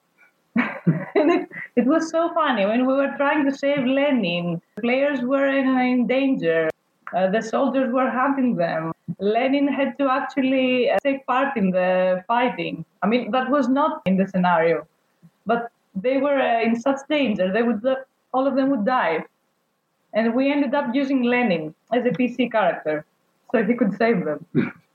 And it, it was so funny. When we were trying to save Lenin, players were in, in danger. Uh, the soldiers were hunting them. Lenin had to actually uh, take part in the fighting. I mean, that was not in the scenario, but they were uh, in such danger. They would, uh, all of them would die. And we ended up using Lenin as a P C character, so he could save them.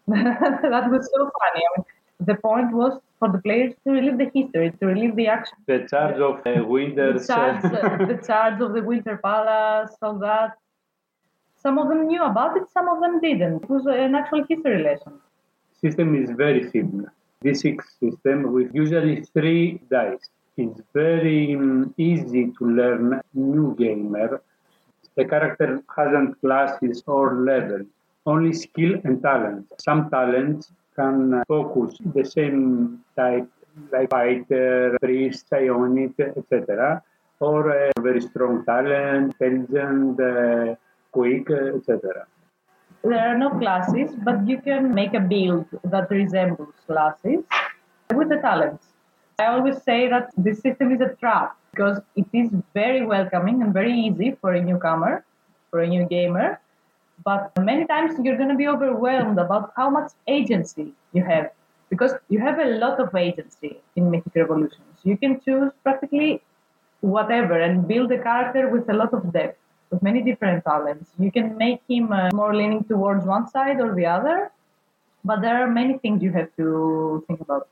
That was so funny. I mean, the point was for the players to relive the history, to relive the action. The charge of uh, Winter's... The charge, uh, the charge of the Winter Palace, all that. Some of them knew about it, some of them didn't. It was an actual history lesson. System is very similar. D six system with usually three dice. It's very um, easy to learn new gamer. The character hasn't classes or level, only skill and talent. Some talents can focus the same type, like fighter, priest, psionic, et cetera, or a very strong talent, intelligent, uh, quick, et cetera. There are no classes, but you can make a build that resembles classes with the talents. I always say that this system is a trap because it is very welcoming and very easy for a newcomer, for a new gamer. But many times you're going to be overwhelmed about how much agency you have, because you have a lot of agency in Mythic Revolutions. You can choose practically whatever and build a character with a lot of depth, with many different talents. You can make him uh, more leaning towards one side or the other, but there are many things you have to think about.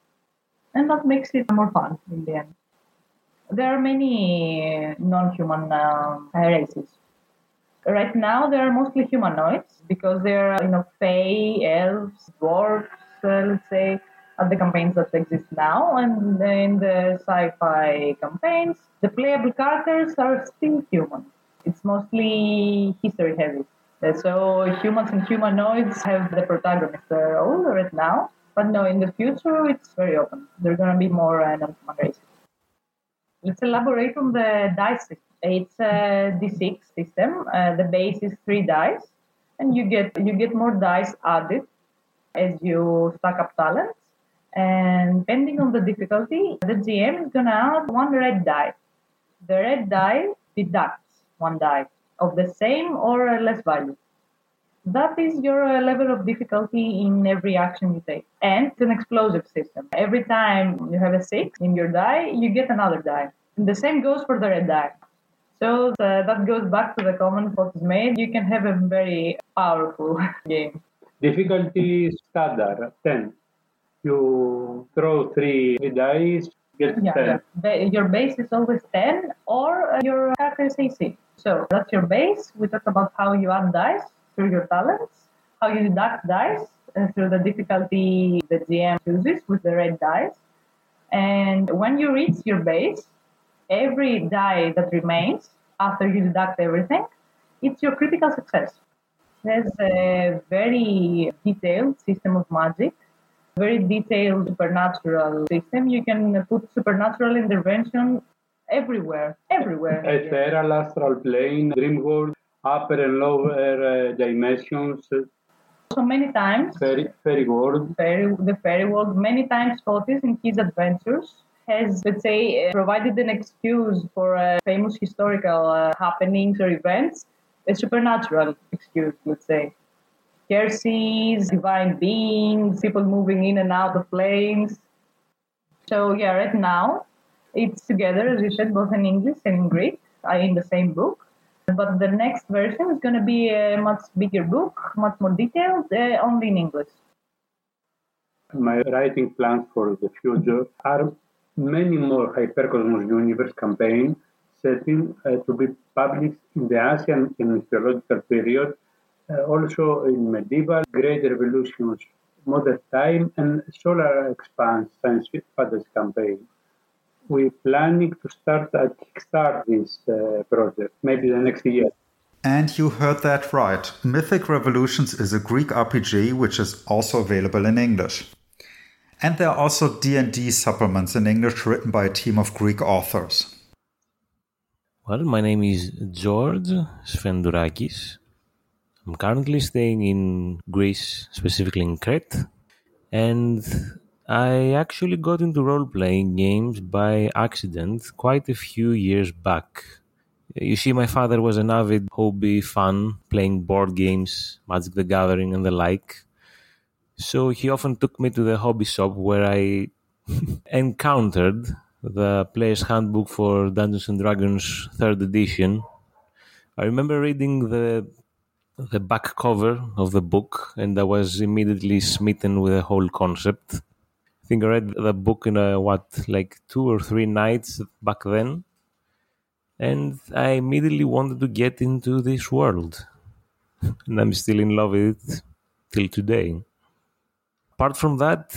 And that makes it more fun in the end. There are many non-human uh, races. Right now, they are mostly humanoids because they are, you know, fae, elves, dwarves, uh, let's say, at the campaigns that exist now. And in the sci-fi campaigns, the playable characters are still human. It's mostly history heavy. Uh, so humans and humanoids have the protagonist role right now. But no, in the future, it's very open. There are going to be more uh, non-human races. Let's elaborate on the dice system. It's a D six system. Uh, the base is three dice, and you get you get more dice added as you stack up talents. And depending on the difficulty, the G M is going to add one red die. The red die deducts one die of the same or less value. That is your uh, level of difficulty in every action you take. And it's an explosive system. Every time you have a six in your die, you get another die. And the same goes for the red die. So uh, that goes back to the comment what is made. You can have a very powerful game. Difficulty standard, ten. You throw three dice, get yeah, ten. Yeah. The, your base is always ten, or uh, your character is A C. So that's your base. We talk about how you add dice through your talents, how you deduct dice uh, through the difficulty the G M chooses with the red dice. And when you reach your base, every die that remains after you deduct everything, it's your critical success. There's a very detailed system of magic, very detailed supernatural system. You can put supernatural intervention everywhere, everywhere. Ethereal, astral plane, dream world, upper and lower uh, dimensions. So many times, fairy, fairy world. Fairy, the fairy world, many times Fotis in his adventures has, let's say, provided an excuse for uh, famous historical uh, happenings or events, a supernatural excuse, let's say. Heresies, divine beings, people moving in and out of planes. So yeah, right now, it's together, as you said, both in English and in Greek, uh, in the same book. But the next version is going to be a much bigger book, much more detailed, uh, only in English. My writing plans for the future are many more Hypercosmos Universe campaign setting uh, to be published in the Asian and mythological period, uh, also in medieval, Great Revolutions, modern time, and solar expanse science fantasy campaign. We're planning to start a kickstart this uh, project, maybe the next year. And you heard that right. Mythic Revolutions is a Greek R P G which is also available in English. And there are also D and D supplements in English written by a team of Greek authors. Well, my name is George Sfendourakis. I'm currently staying in Greece, specifically in Crete, and I actually got into role-playing games by accident quite a few years back. You see, my father was an avid hobby fan, playing board games, Magic the Gathering and the like. So he often took me to the hobby shop where I encountered the Player's Handbook for Dungeons and Dragons third edition. I remember reading the the back cover of the book, and I was immediately smitten with the whole concept. I think I read the book in a, what, like two or three nights back then, and I immediately wanted to get into this world. And I'm still in love with it till today. Apart from that,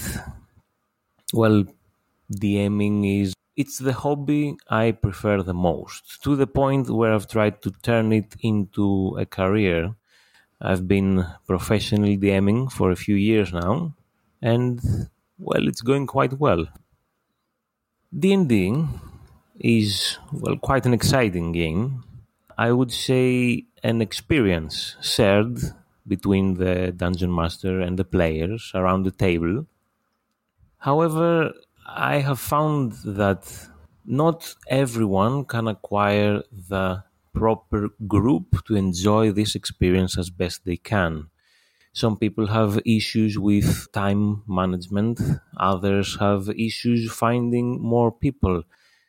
well, DMing is, it's the hobby I prefer the most, to the point where I've tried to turn it into a career. I've been professionally DMing for a few years now, and, well, it's going quite well. D and D is, well, quite an exciting game. I would say an experience shared between the Dungeon Master and the players around the table. However, I have found that not everyone can acquire the proper group to enjoy this experience as best they can. Some people have issues with time management, others have issues finding more people.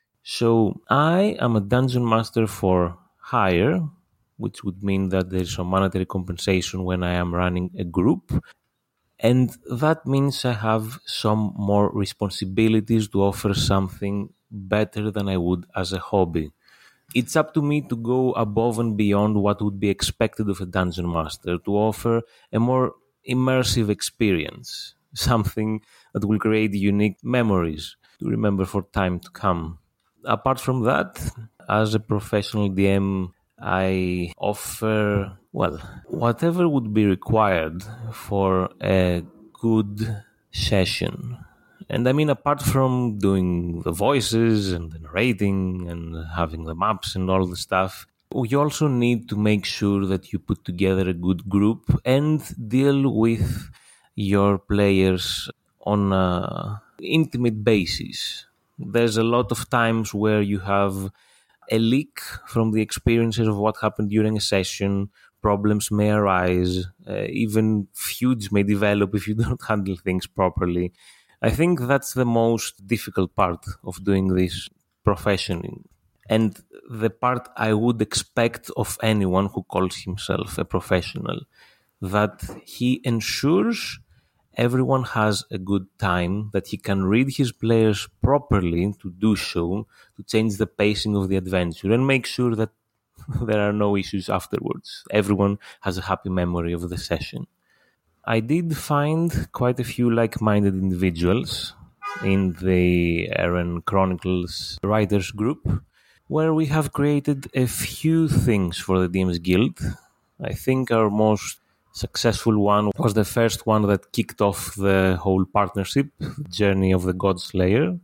So I am a Dungeon Master for hire, which would mean that there's some monetary compensation when I am running a group. And that means I have some more responsibilities to offer something better than I would as a hobby. It's up to me to go above and beyond what would be expected of a Dungeon Master, to offer a more immersive experience, something that will create unique memories to remember for time to come. Apart from that, as a professional D M, I offer, well, whatever would be required for a good session. And I mean, apart from doing the voices and the narrating and having the maps and all the stuff, you also need to make sure that you put together a good group and deal with your players on an intimate basis. There's a lot of times where you have a leak from the experiences of what happened during a session. Problems may arise, uh, even feuds may develop if you don't handle things properly. I think that's the most difficult part of doing this professionally, and the part I would expect of anyone who calls himself a professional, that he ensures everyone has a good time, that he can read his players properly to do so, to change the pacing of the adventure and make sure that there are no issues afterwards. Everyone has a happy memory of the session. I did find quite a few like-minded individuals in the Aaron Chronicles Writers Group, where we have created a few things for the D M's Guild. I think our most successful one was the first one that kicked off the whole partnership, Journey of the Godslayer.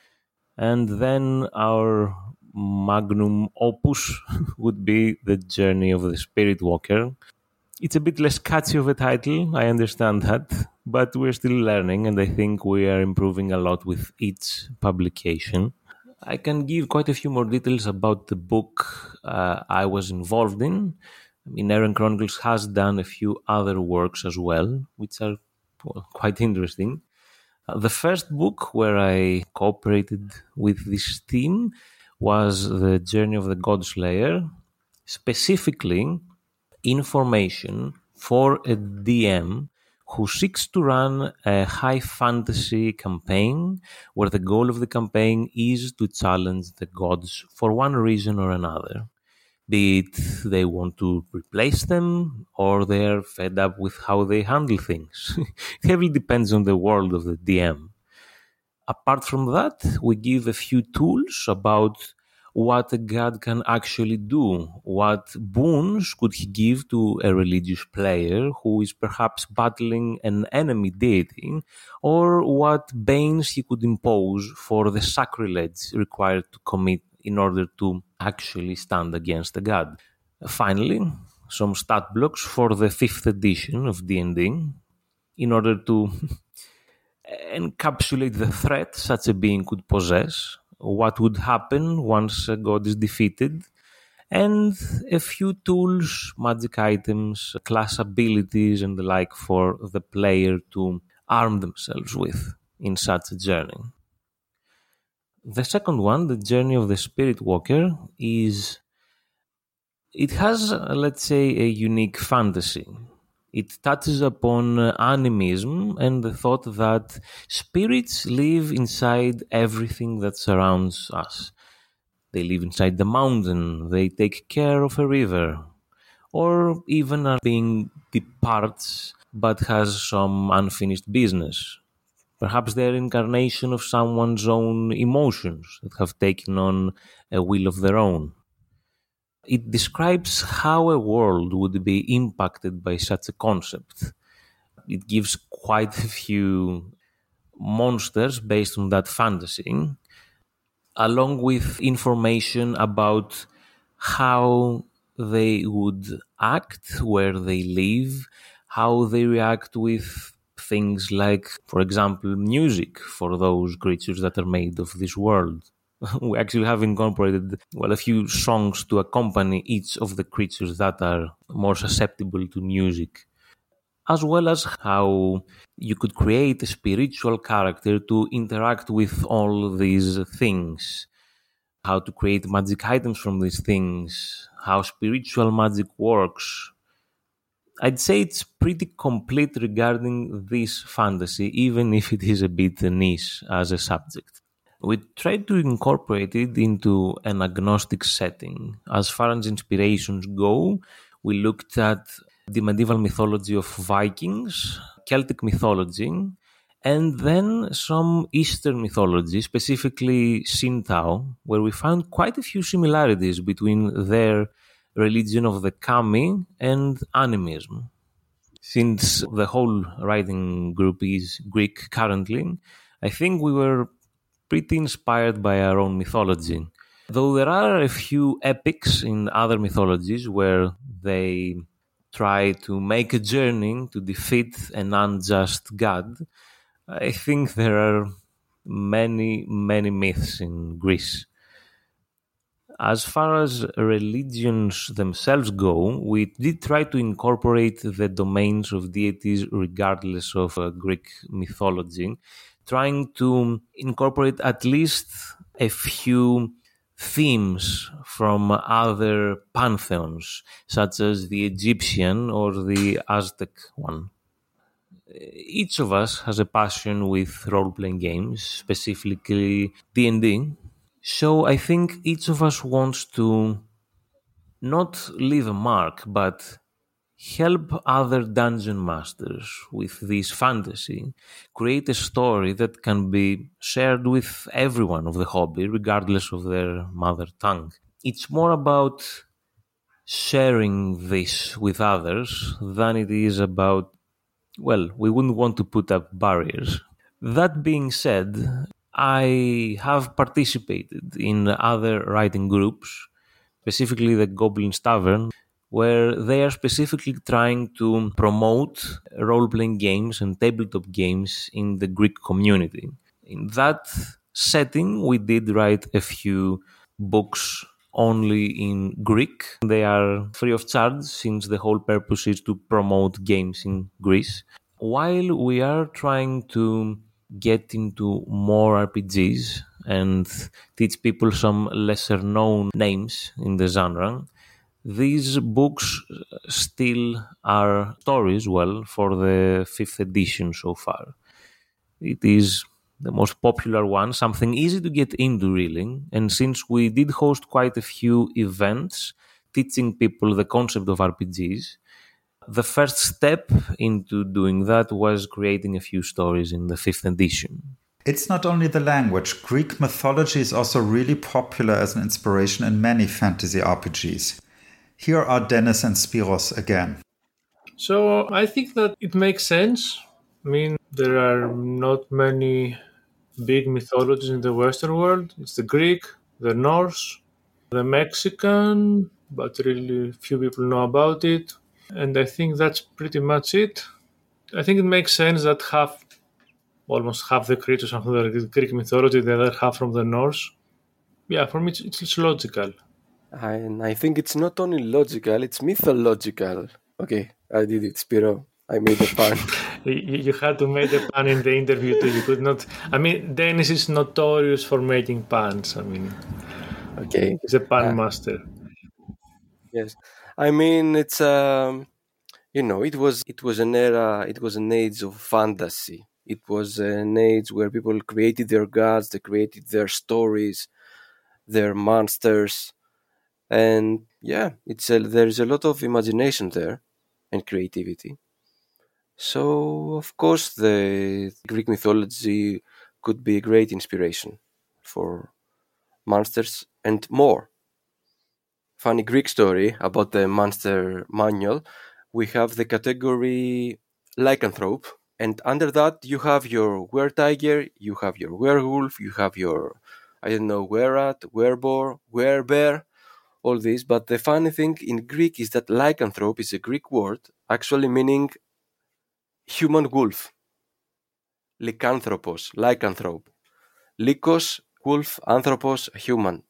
And then our magnum opus would be the Journey of the Spirit Walker. It's a bit less catchy of a title, I understand that, but we're still learning, and I think we are improving a lot with each publication. I can give quite a few more details about the book uh, I was involved in. I mean, Aaron Chronicles has done a few other works as well, which are, well, quite interesting. Uh, the first book where I cooperated with this team was The Journey of the Godslayer, specifically information for a D M who seeks to run a high fantasy campaign where the goal of the campaign is to challenge the gods for one reason or another. Be it they want to replace them or they're fed up with how they handle things. It heavily depends on the world of the D M. Apart from that, we give a few tools about what a god can actually do. What boons could he give to a religious player who is perhaps battling an enemy deity, or what banes he could impose for the sacrilege required to commit in order to actually stand against a god. Finally, some stat blocks for the fifth edition of D and D in order to encapsulate the threat such a being could possess, what would happen once a god is defeated, and a few tools, magic items, class abilities and the like for the player to arm themselves with in such a journey. The second one, the Journey of the Spirit Walker, is it has, let's say, a unique fantasy. It touches upon animism and the thought that spirits live inside everything that surrounds us. They live inside the mountain, they take care of a river, or even are being deep parts but has some unfinished business. Perhaps they're incarnation of someone's own emotions that have taken on a will of their own. It describes how a world would be impacted by such a concept. It gives quite a few monsters based on that fantasy, along with information about how they would act, where they live, how they react with things like, for example, music for those creatures that are made of this world. We actually have incorporated, well, a few songs to accompany each of the creatures that are more susceptible to music, as well as how you could create a spiritual character to interact with all these things, how to create magic items from these things, how spiritual magic works. I'd say it's pretty complete regarding this fantasy, even if it is a bit niche as a subject. We tried to incorporate it into an agnostic setting. As far as inspirations go, we looked at the medieval mythology of Vikings, Celtic mythology, and then some Eastern mythology, specifically Shinto, where we found quite a few similarities between their religion of the kami and animism. Since the whole writing group is Greek currently, I think we were pretty inspired by our own mythology. Though there are a few epics in other mythologies where they try to make a journey to defeat an unjust god, I think there are many, many myths in Greece. As far as religions themselves go, we did try to incorporate the domains of deities regardless of uh, Greek mythology, trying to incorporate at least a few themes from other pantheons, such as the Egyptian or the Aztec one. Each of us has a passion with role-playing games, specifically D and D, so I think each of us wants to not leave a mark, but help other dungeon masters with this fantasy, create a story that can be shared with everyone of the hobby, regardless of their mother tongue. It's more about sharing this with others than it is about, well, we wouldn't want to put up barriers. That being said, I have participated in other writing groups, specifically the Goblin's Tavern, where they are specifically trying to promote role-playing games and tabletop games in the Greek community. In that setting, we did write a few books only in Greek. They are free of charge, since the whole purpose is to promote games in Greece. While we are trying to get into more R P Gs and teach people some lesser-known names in the genre, these books still are stories, well, for the fifth edition so far. It is the most popular one, something easy to get into, really. And since we did host quite a few events teaching people the concept of R P Gs, the first step into doing that was creating a few stories in the fifth edition. It's not only the language. Greek mythology is also really popular as an inspiration in many fantasy R P Gs. Here are Dennis and Spiros again. So I think that it makes sense. I mean, there are not many big mythologies in the Western world. It's the Greek, the Norse, the Mexican, but really few people know about it. And I think that's pretty much it. I think it makes sense that half, almost half the creatures from the Greek mythology, the other half from the Norse. Yeah, for me it's, it's logical. And I think it's not only logical, it's mythological. Okay, I did it, Spiro. I made a pun. you, you had to make a pun in the interview too. You could not. I mean, Dennis is notorious for making puns. I mean, okay, he's a pun uh, master. Yes, I mean it's um, you know, it was it was an era, it was an age of fantasy. It was an age where people created their gods, they created their stories, their monsters, and yeah, it's a, there's a lot of imagination there and creativity. So, of course, the Greek mythology could be a great inspiration for monsters and more. Funny Greek story about the monster manual. We have the category lycanthrope, and under that you have your were-tiger, you have your werewolf, you have your, I don't know, were-rat, were-boar, were-bear, all this. But the funny thing in Greek is that lycanthrope is a Greek word actually meaning human wolf. Lycanthropos, lycanthrope. Lykos, wolf, anthropos, human.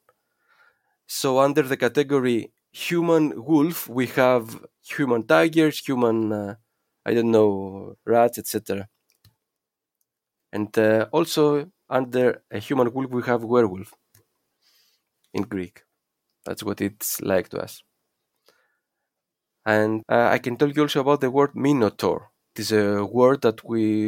So under the category human wolf, we have human tigers, human, uh, I don't know, rats, et cetera. And uh, also under a human wolf, we have werewolf in Greek. That's what it's like to us. And uh, I can tell you also about the word minotaur. It is a word that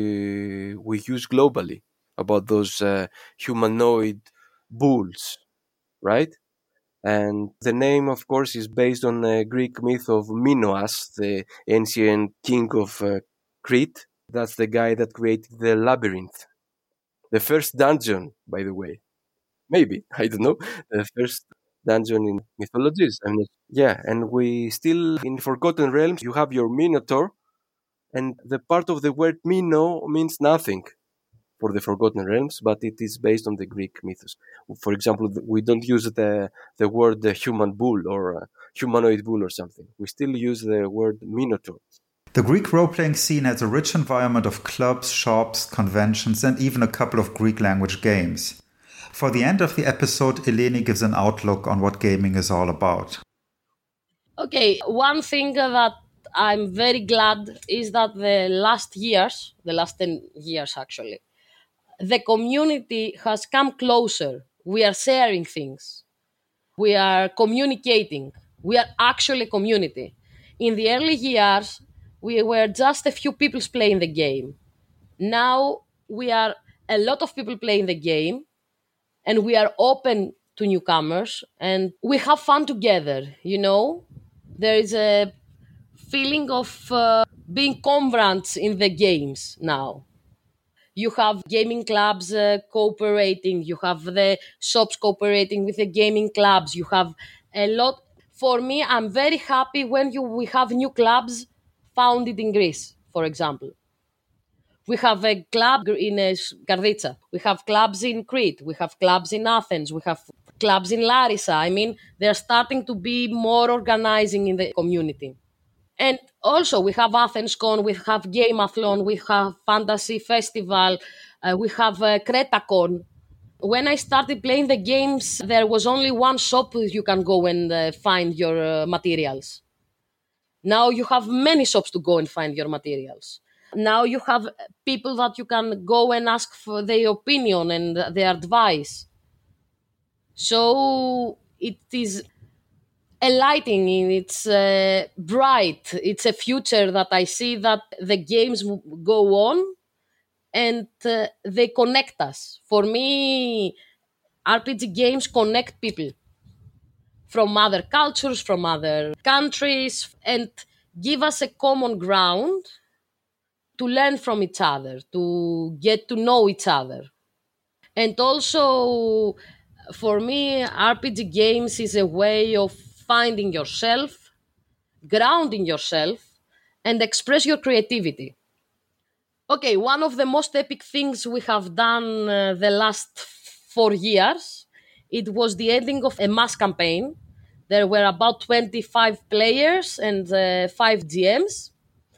we we use globally about those uh, humanoid bulls, right? And the name, of course, is based on the Greek myth of Minoas, the ancient king of uh, Crete. That's the guy that created the labyrinth. The first dungeon, by the way. Maybe, I don't know. The first dungeon in mythologies. I mean, yeah, and we still, in Forgotten Realms, you have your Minotaur, and the part of the word Mino means nothing for the Forgotten Realms, but it is based on the Greek mythos. For example, we don't use the the word the human bull or humanoid bull or something. We still use the word Minotaur. The Greek role-playing scene has a rich environment of clubs, shops, conventions, and even a couple of Greek language games. For the end of the episode, Eleni gives an outlook on what gaming is all about. Okay, one thing that I'm very glad is that the last years, the last ten years actually, the community has come closer. We are sharing things. We are communicating. We are actually a community. In the early years, we were just a few people playing the game. Now we are a lot of people playing the game, and we are open to newcomers, and we have fun together, you know? There is a feeling of uh, being comrades in the games now. You have gaming clubs uh, cooperating. You have the shops cooperating with the gaming clubs. You have a lot. For me, I'm very happy when you we have new clubs founded in Greece, for example. We have a club in uh, Karditsa. We have clubs in Crete. We have clubs in Athens. We have clubs in Larissa. I mean, they're starting to be more organizing in the community. And also, we have AthensCon, we have Gameathlon, we have Fantasy Festival, uh, we have uh, CretaCon. When I started playing the games, there was only one shop you can go and uh, find your uh, materials. Now you have many shops to go and find your materials. Now you have people that you can go and ask for their opinion and their advice. So it is enlightening, it's uh, bright, it's a future that I see that the games go on and uh, they connect us. For me, R P G games connect people from other cultures, from other countries, and give us a common ground to learn from each other, to get to know each other. And also, for me, R P G games is a way of finding yourself, grounding yourself, and express your creativity. Okay, one of the most epic things we have done uh, the last four years, it was the ending of a mass campaign. There were about twenty-five players and uh, five G Ms.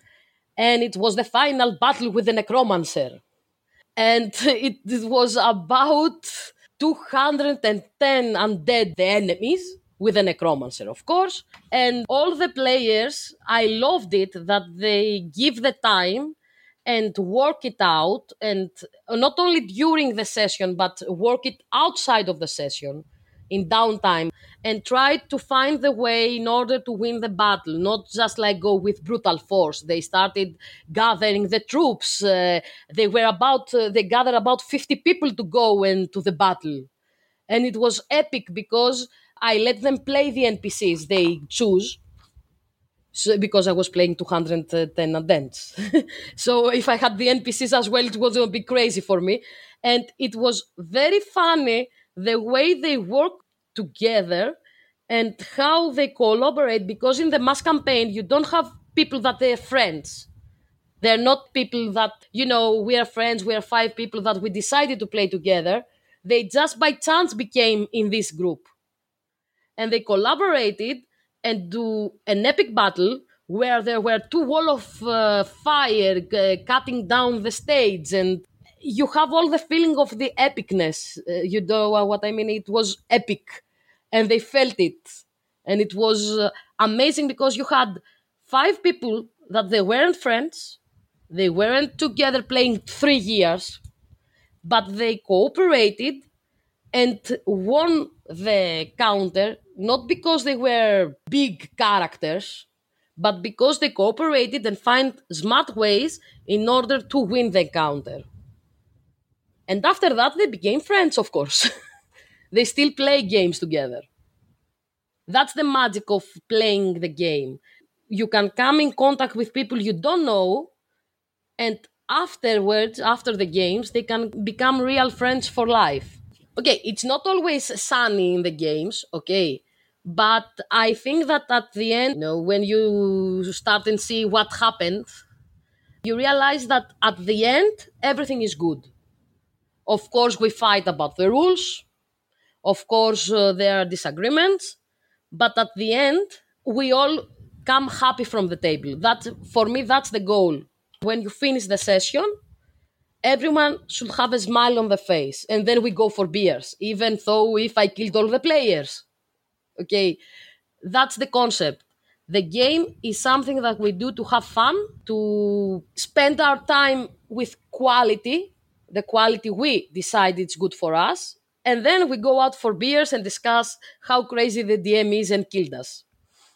And it was the final battle with the Necromancer. And it, it was about two hundred ten undead enemies with a Necromancer, of course. And all the players, I loved it that they give the time and work it out, and not only during the session, but work it outside of the session in downtime, and try to find the way in order to win the battle, not just like go with brutal force. They started gathering the troops. Uh, they were about, uh, they gathered about fifty people to go into the battle. And it was epic because I let them play the N P Cs they choose. So, because I was playing two hundred ten undeads. So if I had the N P Cs as well, it was going to be crazy for me. And it was very funny the way they work together and how they collaborate, because in the mass campaign, you don't have people that they're friends. They're not people that, you know, we are friends, we are five people that we decided to play together. They just by chance became in this group. And they collaborated and do an epic battle where there were two walls of uh, fire uh, cutting down the stage, and you have all the feeling of the epicness. Uh, you know what I mean? It was epic, and they felt it. And it was uh, amazing because you had five people that they weren't friends, they weren't together playing three years, but they cooperated and won the counter, not because they were big characters, but because they cooperated and find smart ways in order to win the encounter. And after that, they became friends, of course. They still play games together. That's the magic of playing the game. You can come in contact with people you don't know, and afterwards, after the games, they can become real friends for life. Okay, it's not always sunny in the games, okay, but I think that at the end, you know, when you start and see what happened, you realize that at the end, everything is good. Of course, we fight about the rules. Of course, uh, there are disagreements. But at the end, we all come happy from the table. That, for me, that's the goal. When you finish the session, everyone should have a smile on the face. And then we go for beers, even though if I killed all the players. Okay, that's the concept. The game is something that we do to have fun, to spend our time with quality, the quality we decide it's good for us. And then we go out for beers and discuss how crazy the D M is and killed us.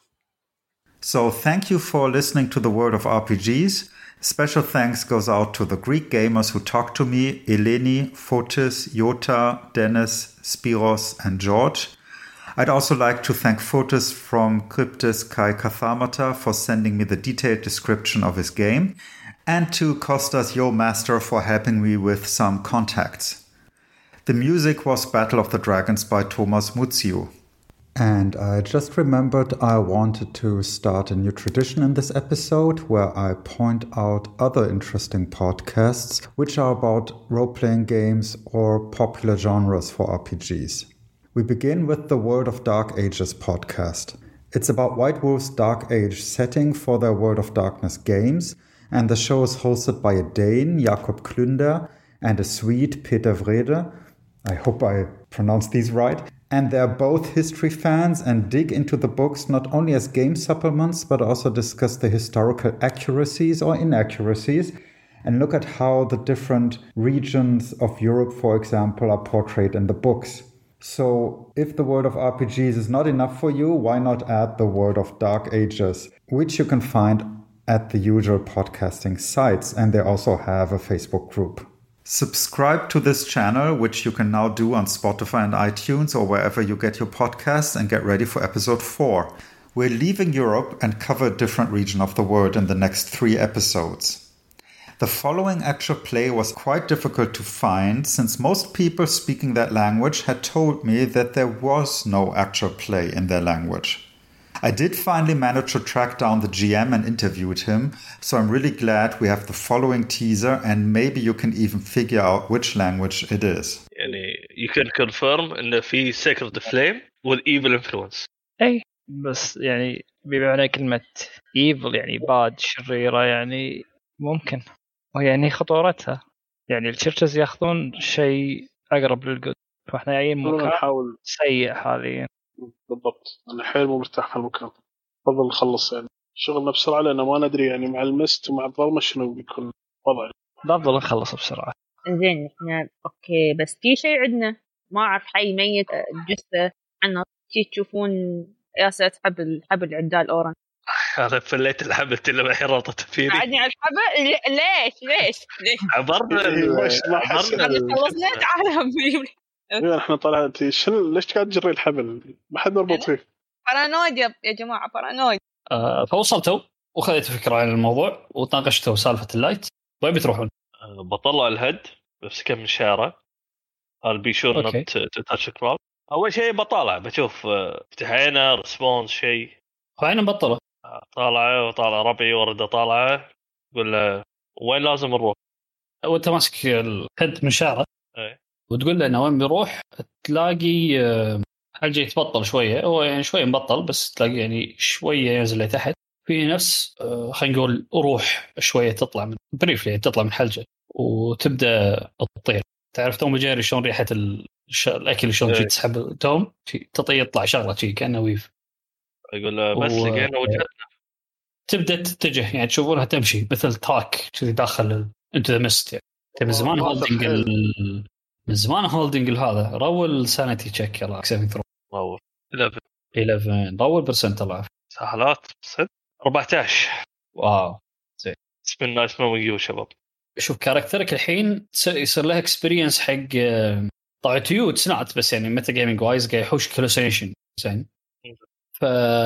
So thank you for listening to the World of R P Gs. Special thanks goes out to the Greek gamers who talked to me, Eleni, Fotis, Jota, Dennis, Spiros, and George. I'd also like to thank Fotis from Cryptis Kai Kathamata for sending me the detailed description of his game, and to Kostas Yo Master for helping me with some contacts. The music was Battle of the Dragons by Thomas Muziu. And I just remembered I wanted to start a new tradition in this episode where I point out other interesting podcasts which are about role-playing games or popular genres for R P Gs. We begin with the World of Dark Ages podcast. It's about White Wolf's Dark Age setting for their World of Darkness games, and the show is hosted by a Dane, Jakob Klunder, and a Swede, Peter Vrede. I hope I pronounced these right. And they're both history fans and dig into the books not only as game supplements, but also discuss the historical accuracies or inaccuracies and look at how the different regions of Europe, for example, are portrayed in the books. So if the World of R P Gs is not enough for you, why not add the World of Dark Ages, which you can find at the usual podcasting sites, and they also have a Facebook group. Subscribe to this channel, which you can now do on Spotify and iTunes or wherever you get your podcasts, and get ready for episode four. We're leaving Europe and cover a different region of the world in the next three episodes. The following actual play was quite difficult to find, since most people speaking that language had told me that there was no actual play in their language. I did finally manage to track down the G M and interviewed him, so I'm really glad we have the following teaser, and maybe you can even figure out which language it is. يعني you can confirm إن في Sacred Flame with evil influence. أي بس يعني بمعنى كلمة evil يعني bad شريرة يعني ممكن، ويعني خطورتها يعني الشركز ياخذون شيء أقرب للجود، فإحنا جايين مكان نحاول سيء حاليا. بالضبط، أنا حيل مو مرتاح في المكان. فضل نخلص يعني شغلنا بسرعة لأنه ما ندري يعني مع المست ومع الظلمة شنو بيكون وضعي. نفضل نخلص بسرعة. زين احنا اوكي، بس في شيء عندنا ما اعرف حي ميت جثة عنا تشوفون ياسة حبل حبل عدال اورن. انا فليت الحبل اللي ما حرطت فيه عادي على الحبل. ليش ليش ليش عبرنا عبرنا خلصنا تعالى ايوه احنا طلعت شنو ليش قاعد تجري الحبل ما حد مربوط فيه. بارانويد يا جماعه بارانويد. آه فوصلتوا وخذيت فكره عن الموضوع وتناقشتوا سالفه اللايت. طيب بتروحون أه بطلع الهد بس كم إشارة هل بيشور نوت تاتش كراود. أول شيء بطالع بشوف فتحينا ريسبونس شيء خلينا نبطله. طالعه وطالع ربعي ورده طالعه يقول له وين لازم نروح وانت ماسك الهد من شعره ايه وتقول له انه وين بيروح تلاقي حاجه يتبطل شويه هو يعني شويه مبطل بس تلاقي يعني شويه ينزل لتحت في نفس خلينا نقول روح شويه تطلع من بريفلي تطلع من حلجه وتبدا تطير. تعرف توم جيري شلون ريحه الش... الاكل شلون ايه. تسحب توم تطير يطلع شغله شيء كانه ويف. يقول له بس و... لقينا وجهتنا. تبدا تتجه يعني تشوفونها تمشي مثل تراك كذي داخل انت ذا مست يعني. من زمان هولدنج ال... من زمان هولدنج هذا رول سانيتي تشيك يلا اكسبت ثرو رول إحدى عشر رول برسنت طلع سهلات ست أربعة عشر. واو زين اسم الناس ما يجيو شباب. شوف كاركترك الحين يصير له اكسبيرينس حق طبعا تيوت سنات بس يعني متى جيمنج وايز قاعد يحوش كلوسيشن زين ف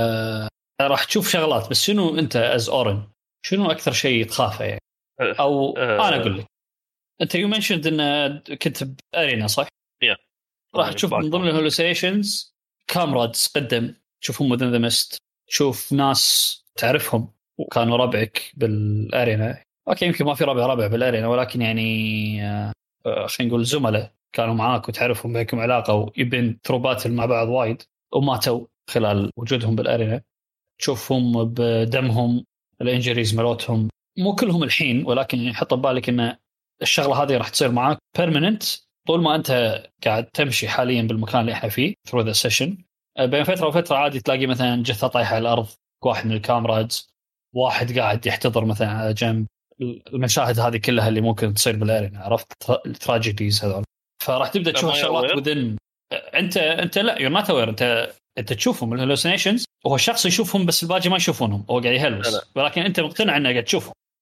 راح تشوف شغلات بس شنو انت از اورن شنو اكثر شيء تخافه يعني او أه انا اقول لك انت يو منشند ان كنت بارينا صح؟ يا راح تشوف من ضمن الهلوسيشنز كامرادز قدم تشوفهم within the mist تشوف ناس تعرفهم وكانوا ربعك بالارينا اوكي يمكن ما في ربع ربع بالارينا ولكن يعني آه خلينا نقول زملاء كانوا معاك وتعرفهم بينكم علاقه ويبين ثروبات مع بعض وايد وماتوا خلال وجودهم بالارينا. تشوفهم بدمهم الانجريز مالتهم مو كلهم الحين ولكن يحط ببالك ان الشغله هذه راح تصير معاك بيرمننت طول ما انت قاعد تمشي حاليا بالمكان اللي احنا فيه through the session. بين فتره وفتره عادي تلاقي مثلا جثه طايحه على الارض واحد من الكامرادز واحد قاعد يحتضر مثلا على جنب. المشاهد هذه كلها اللي ممكن تصير بالارينا عرفت التراجيديز هذول فراح تبدا تشوف شغلات ودن انت انت لا يور نوت اوير انت انت تشوفهم الهلوسينيشنز وهو الشخص يشوفهم بس الباقي ما يشوفونهم هو قاعد يهلوس ولكن انت مقتنع انه قاعد تشوفهم